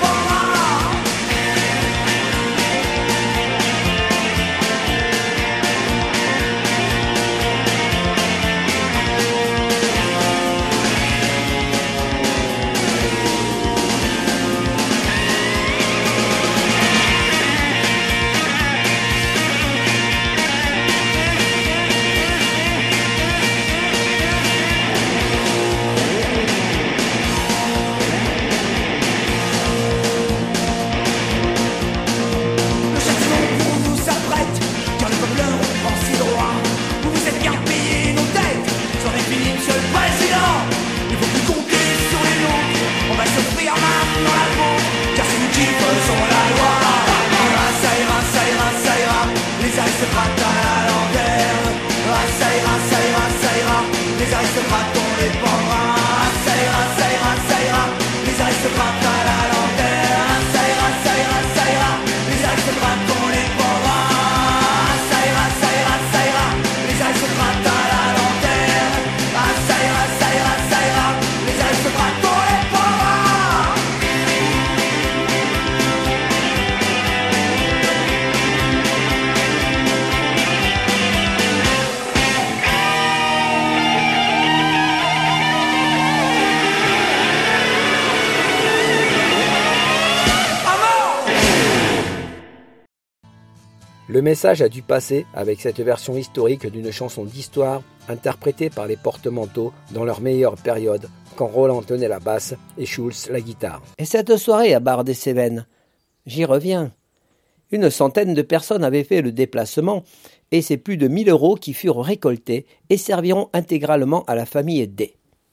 Le message a dû passer avec cette version historique d'une chanson d'histoire interprétée par les porte-manteaux dans leur meilleure période, quand Roland tenait la basse et Schulz la guitare. Et cette soirée à Bar des Cévennes, j'y reviens. Une centaine de personnes avaient fait le déplacement et c'est plus de 1000 € qui furent récoltés et serviront intégralement à la famille D.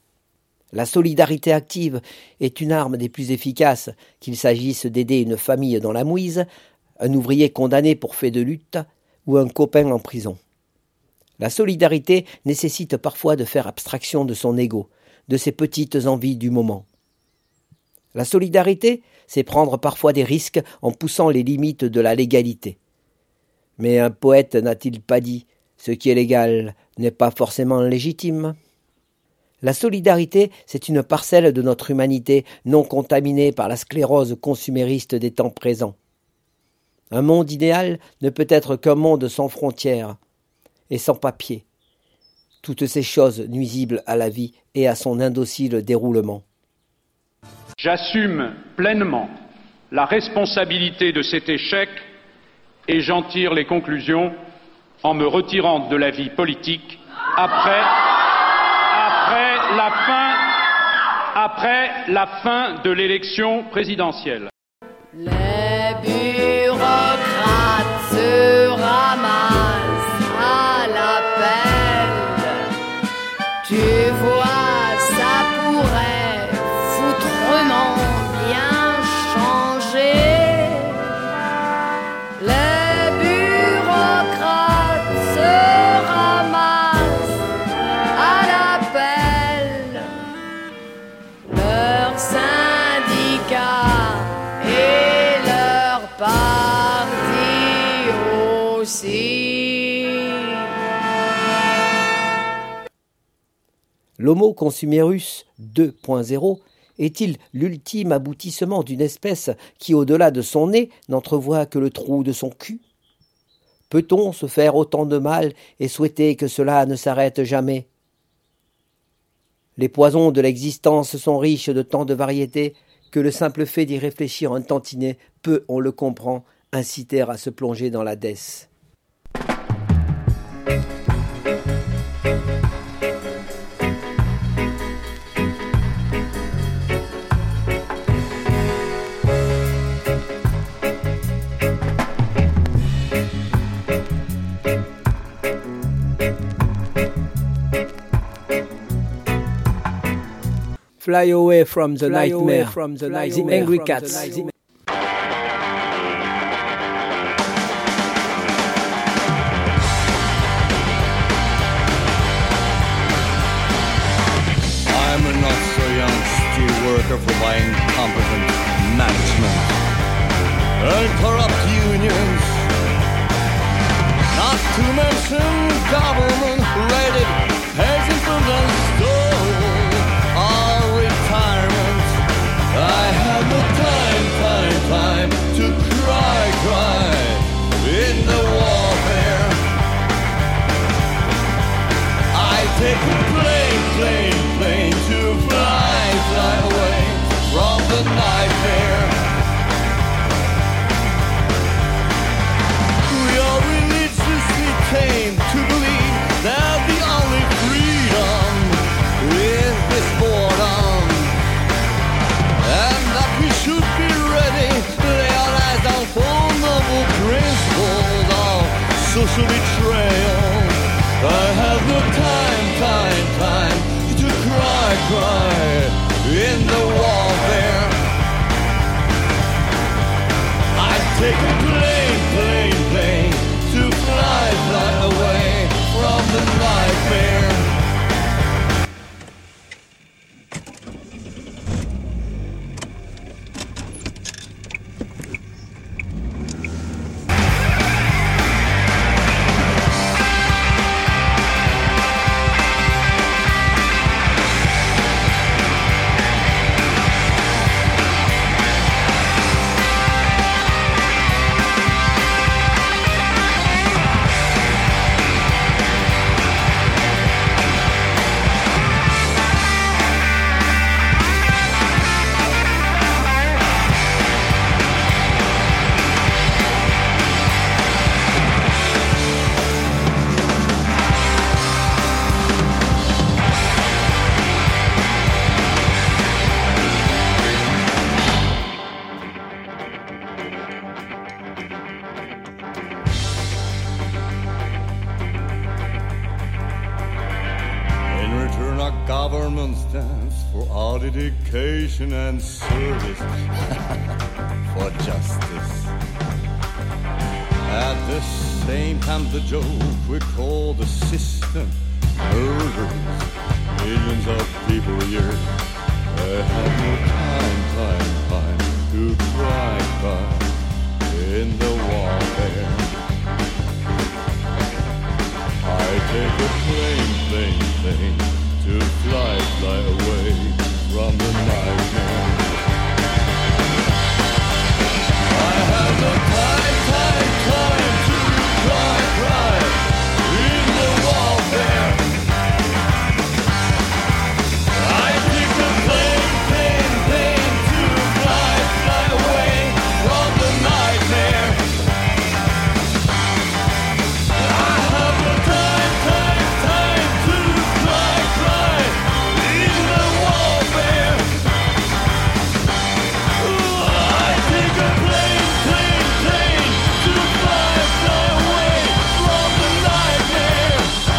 La solidarité active est une arme des plus efficaces, qu'il s'agisse d'aider une famille dans la mouise, un ouvrier condamné pour fait de lutte ou un copain en prison. La solidarité nécessite parfois de faire abstraction de son ego, de ses petites envies du moment. La solidarité, c'est prendre parfois des risques en poussant les limites de la légalité. Mais un poète n'a-t-il pas dit « Ce qui est légal n'est pas forcément légitime ». La solidarité, c'est une parcelle de notre humanité non contaminée par la sclérose consumériste des temps présents. Un monde idéal ne peut être qu'un monde sans frontières et sans papier. Toutes ces choses nuisibles à la vie et à son indocile déroulement. J'assume pleinement la responsabilité de cet échec et j'en tire les conclusions en me retirant de la vie politique après la fin de l'élection présidentielle. Les bureaucrates se ramassent à l'appel. Tu vois, ça pourrait foutrement bien changer. Les bureaucrates se ramassent à l'appel. Leurs syndicats et leur parti aussi. L'Homo consumerus 2.0 est-il l'ultime aboutissement d'une espèce qui, au-delà de son nez, n'entrevoit que le trou de son cul? Peut-on se faire autant de mal et souhaiter que cela ne s'arrête jamais? Les poisons de l'existence sont riches de tant de variétés que le simple fait d'y réfléchir un tantinet peut, on le comprend, inciter à se plonger dans la dèce. Fly away from the nightmare, the angry cats. I'm a not so young steel worker for my incompetent management and corrupt unions, not to mention government-rated pension funds and stole our retirement. I have no time to cry in the warfare. I take a plane to fly away from the nightmare. We are religiously tamed to believe that the only freedom is this boredom, and that we should be ready to lay our eyes down for noble principles of social betrayal. I have no time to cry in the warfare. I take a plane to fly away from the nightmare. Government stands for our dedication and service for justice. At the same time, the joke we call the system murders millions of people a year. I have no time to cry in the warfare. take a plane to fly away from the nightmare. I have no time to cry in the warfare. I take a plane to fly away from the nightmare. I have no time to cry in the warfare. I take a plane to fly away from the nightmare.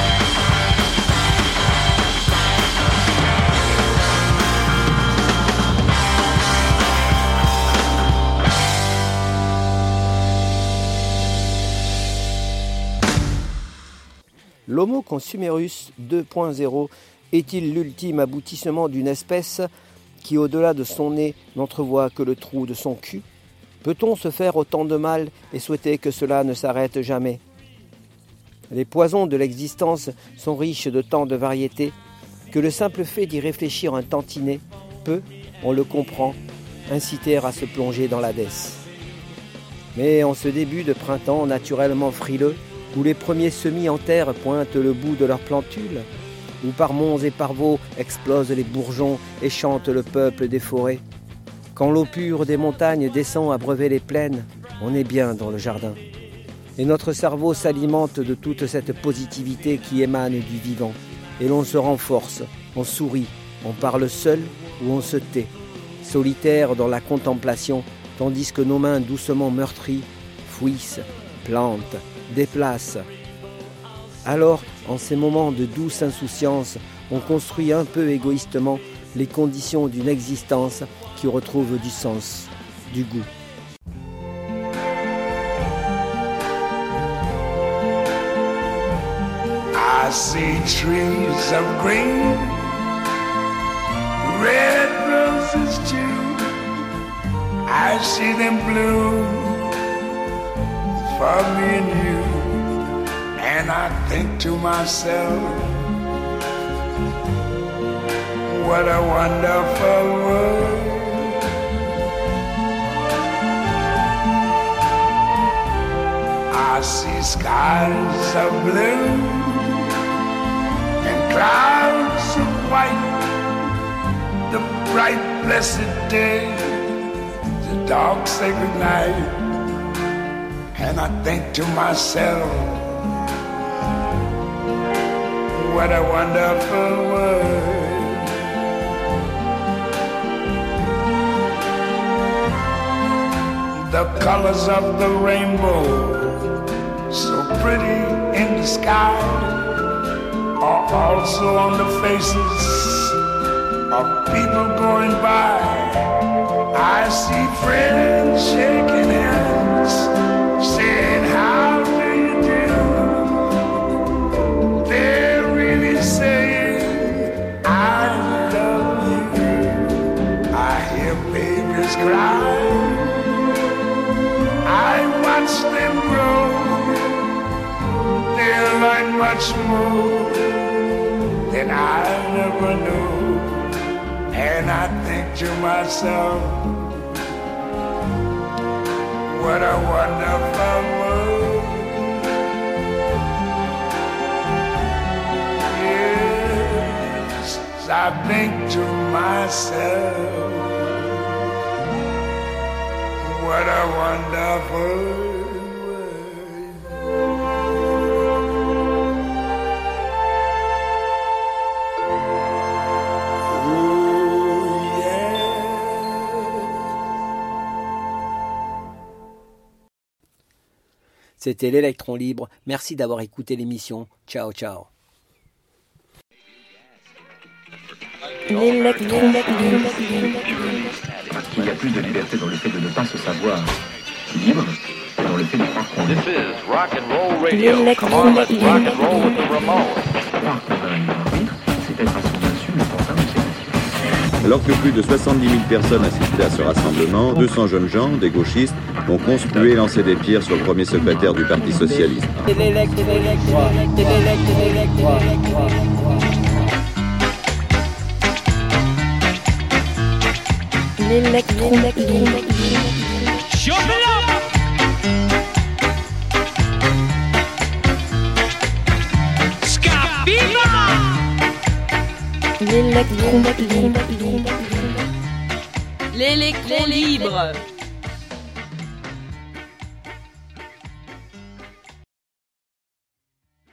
L'Homo consumerus 2.0 est-il l'ultime aboutissement d'une espèce qui, au-delà de son nez, n'entrevoit que le trou de son cul? Peut-on se faire autant de mal et souhaiter que cela ne s'arrête jamais? Les poisons de l'existence sont riches de tant de variétés que le simple fait d'y réfléchir un tantinet peut, on le comprend, inciter à se plonger dans l'Hadès. Mais en ce début de printemps naturellement frileux, où les premiers semis en terre pointent le bout de leurs plantules, où par monts et par vaux explosent les bourgeons et chante le peuple des forêts, quand l'eau pure des montagnes descend abreuver les plaines, on est bien dans le jardin. Et notre cerveau s'alimente de toute cette positivité qui émane du vivant, et l'on se renforce, on sourit, on parle seul ou on se tait, solitaire dans la contemplation, tandis que nos mains doucement meurtries fouissent, plantent, déplacent. Alors, en ces moments de douce insouciance, on construit un peu égoïstement les conditions d'une existence qui retrouve du sens, du goût. I see trees of green, red roses too. I see them bloom for me and you. And I think to myself, what a wonderful world. I see skies of blue and clouds of white, the bright blessed day, the dark sacred night. And I think to myself, what a wonderful world. The colors of the rainbow, so pretty in the sky, are also on the faces of people going by. I see friends shaking hands, saying how do you do. They're really saying I love you. I hear babies cry, I watch them grow. They'll learn much more than I never knew. And I think to myself, what a wonderful world. Yes, I think to myself, what a wonderful world. C'était l'Électron Libre. Merci d'avoir écouté l'émission. Ciao, ciao. L'électron libre. Il y a plus de liberté dans le fait de ne pas se savoir libre que dans le fait de croire qu'on est. This is rock and roll radio. Come on, let's rock and roll with the Ramones. Croire qu'on a un libre arbitre, c'est être à son insu le porteur de ses décisions. Alors que plus de 70 000 personnes assistaient à ce rassemblement, 200 jeunes gens, des gauchistes, ont conspué et lancé des pierres sur le premier secrétaire du Parti socialiste. L'électron libre.